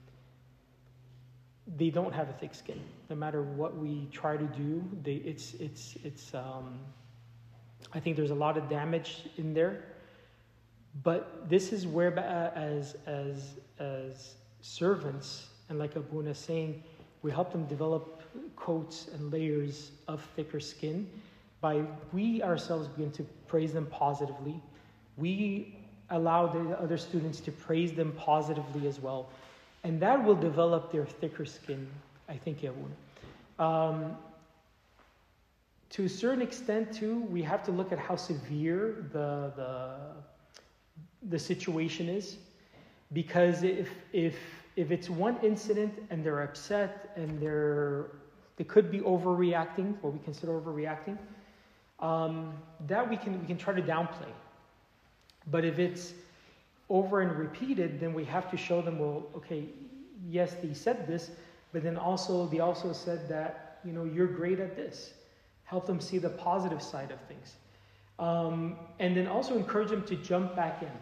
they don't have a thick skin. No matter what we try to do, they, it's, it's, it's, um, I think there's a lot of damage in there. But this is where, uh, as as as servants, and like Abuna is saying, we help them develop coats and layers of thicker skin by we ourselves begin to praise them positively. We allow the other students to praise them positively as well. And that will develop their thicker skin, I think, Abuna. Um, to a certain extent, too, we have to look at how severe the the the situation is, because if if if it's one incident and they're upset and they're they could be overreacting, what we consider overreacting, um, that we can we can try to downplay. But if it's over and repeated, then we have to show them, well, okay, yes, they said this, but then also they also said that, you know, you're great at this. Help them see the positive side of things. Um, and then also encourage them to jump back in.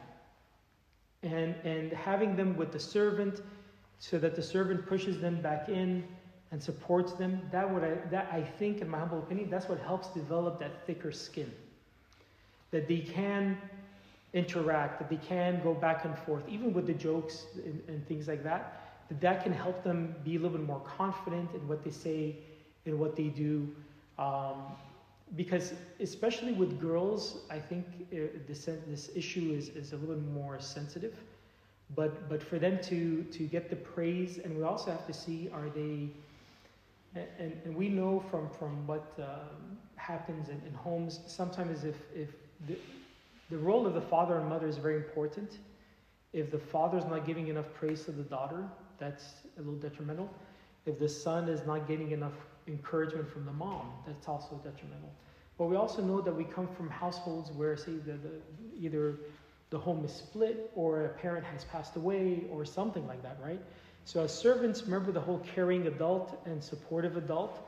And and having them with the servant, so that the servant pushes them back in and supports them. That would I that I think, in my humble opinion, that's what helps develop that thicker skin. That they can interact, that they can go back and forth, even with the jokes and, and things like that. That that can help them be a little bit more confident in what they say, in what they do. Um, Because especially with girls, I think uh, this this issue is, is a little bit more sensitive. But but for them to, to get the praise, and we also have to see, are they, and, and we know from, from what um, happens in, in homes, sometimes if, if the, the role of the father and mother is very important. If the father's not giving enough praise to the daughter, that's a little detrimental. If the son is not getting enough encouragement from the mom, that's also detrimental. But we also know that we come from households where, say, the, the, either the home is split or a parent has passed away or something like that, right? So as servants, remember the whole caring adult and supportive adult.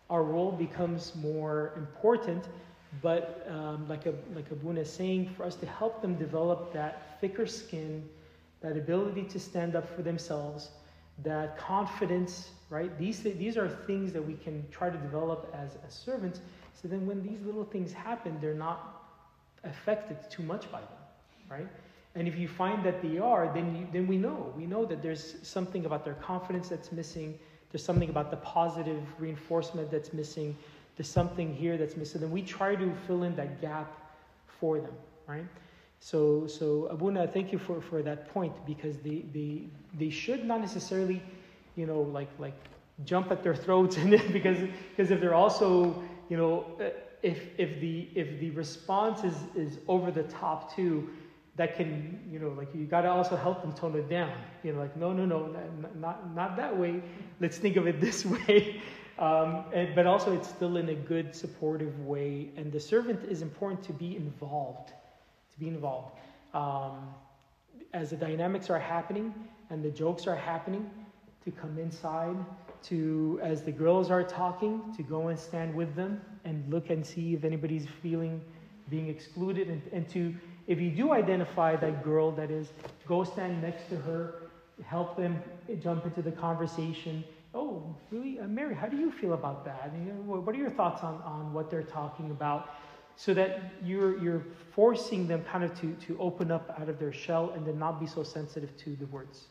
our role becomes more important. But um, like a, like Abuna is saying, for us to help them develop that thicker skin, that ability to stand up for themselves, that confidence, right? These these are things that we can try to develop as, as servants. So then when these little things happen, they're not affected too much by them, right? And if you find that they are, then you, then we know. We know that there's something about their confidence that's missing. There's something about the positive reinforcement that's missing. There's something here that's missing. Then we try to fill in that gap for them, right? So, so Abuna, thank you for, for that point, because they, they they should not necessarily, you know, like like jump at their throats, and because because if they're also, you know, if if the if the response is is over the top too, that can, you know, like you got to also help them tone it down. You know, like no no no not not, not that way. Let's think of it this way. Um, and, but also it's still in a good supportive way, and the servant is important to be involved. Be involved. Um, as the dynamics are happening and the jokes are happening, to come inside, to, as the girls are talking, to go and stand with them and look and see if anybody's feeling being excluded, and, and to, if you do identify that girl, that is, go stand next to her, help them jump into the conversation. Oh, really? Uh, Mary, how do you feel about that? And, you know, what are your thoughts on, on what they're talking about? So that you're you're forcing them kind of to, to open up out of their shell and then not be so sensitive to the words.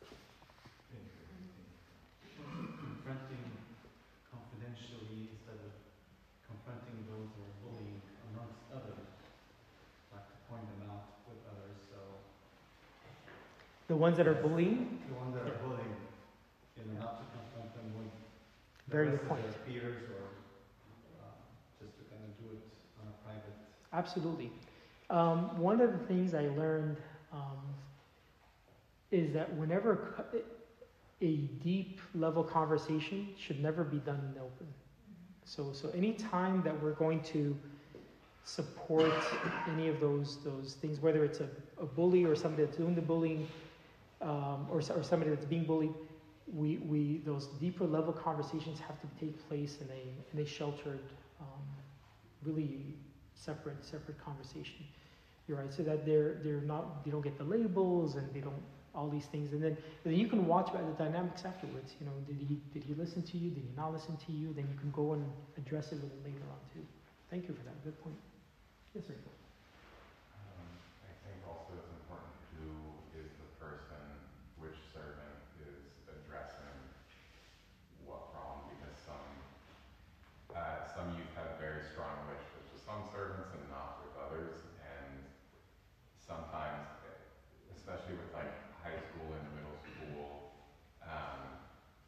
Confronting confidentially instead of confronting those who are bullying amongst others, like to point them out with others. So The ones that are bullying? the ones that are bullying, you know, not to confront them with the Very rest good point. of their peers, or uh, just to kind of do it on a private. Absolutely. Um, one of the things I learned um, is that whenever co- a deep level conversation should never be done in the open. So, so any time that we're going to support any of those those things, whether it's a, a bully or somebody that's doing the bullying, um, or, or somebody that's being bullied, we, we those deeper level conversations have to take place in a in a sheltered, um, really separate separate conversation. You're right, so that they're they're not they don't get the labels, and they don't all these things, and then and then you can watch by the dynamics afterwards. You know, did he did he listen to you? Did he not listen to you? Then you can go and address it with him later on too. Thank you for that. Good point. Yes, sir. Um, I think also it's important who is the person, which servant is addressing what problem, because some uh, some youth have very strong relationships with some servants and not with others, and sometimes, especially with like high school and middle school, um,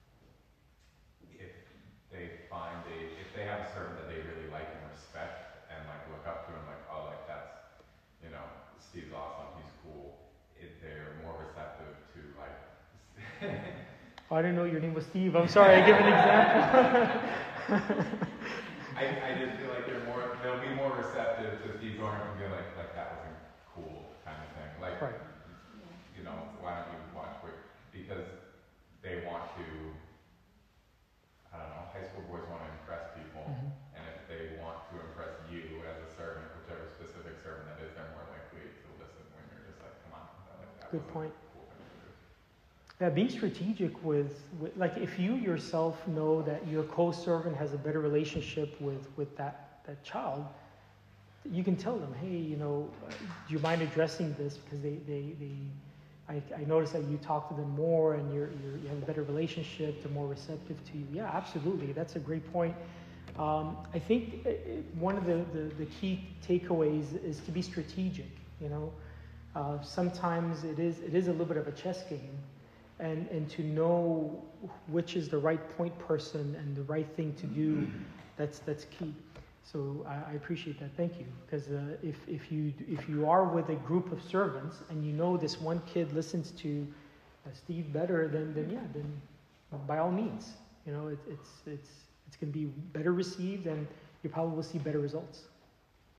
if they find a if they have a servant that they really like and respect, and like look up to him, like, oh, like that's, you know, Steve's awesome, he's cool, if they're more receptive to like Oh, I didn't know your name was Steve. I'm sorry. I give an example. I, I just feel like they're more they'll be more receptive to Steve going up and being like like that wasn't cool kind of thing. Like Right. you know, why don't you watch quick, because they want to, I don't know, high school boys want to impress people. Mhm. And if they want to impress you as a servant, whichever specific servant that is, they're more likely to listen when you're just like, come on, like that Good wasn't point. a cool thing to do. Yeah, being strategic with, with, like, if you yourself know that your co-servant has a better relationship with, with that, that child, you can tell them, hey, you know, uh, do you mind addressing this? Because they, they, they I, I noticed that you talk to them more, and you're, you're, you have a better relationship, they're more receptive to you. Yeah, absolutely. That's a great point. Um, I think it, one of the, the, the key takeaways is to be strategic, you know. Uh, sometimes it is, it is a little bit of a chess game. And, and to know which is the right point person and the right thing to do, that's that's key. So I, I appreciate that. Thank you. Because uh, if if you if you are with a group of servants and you know this one kid listens to uh, Steve better, then then yeah, then by all means, you know, it, it's it's it's going to be better received, and you probably will see better results.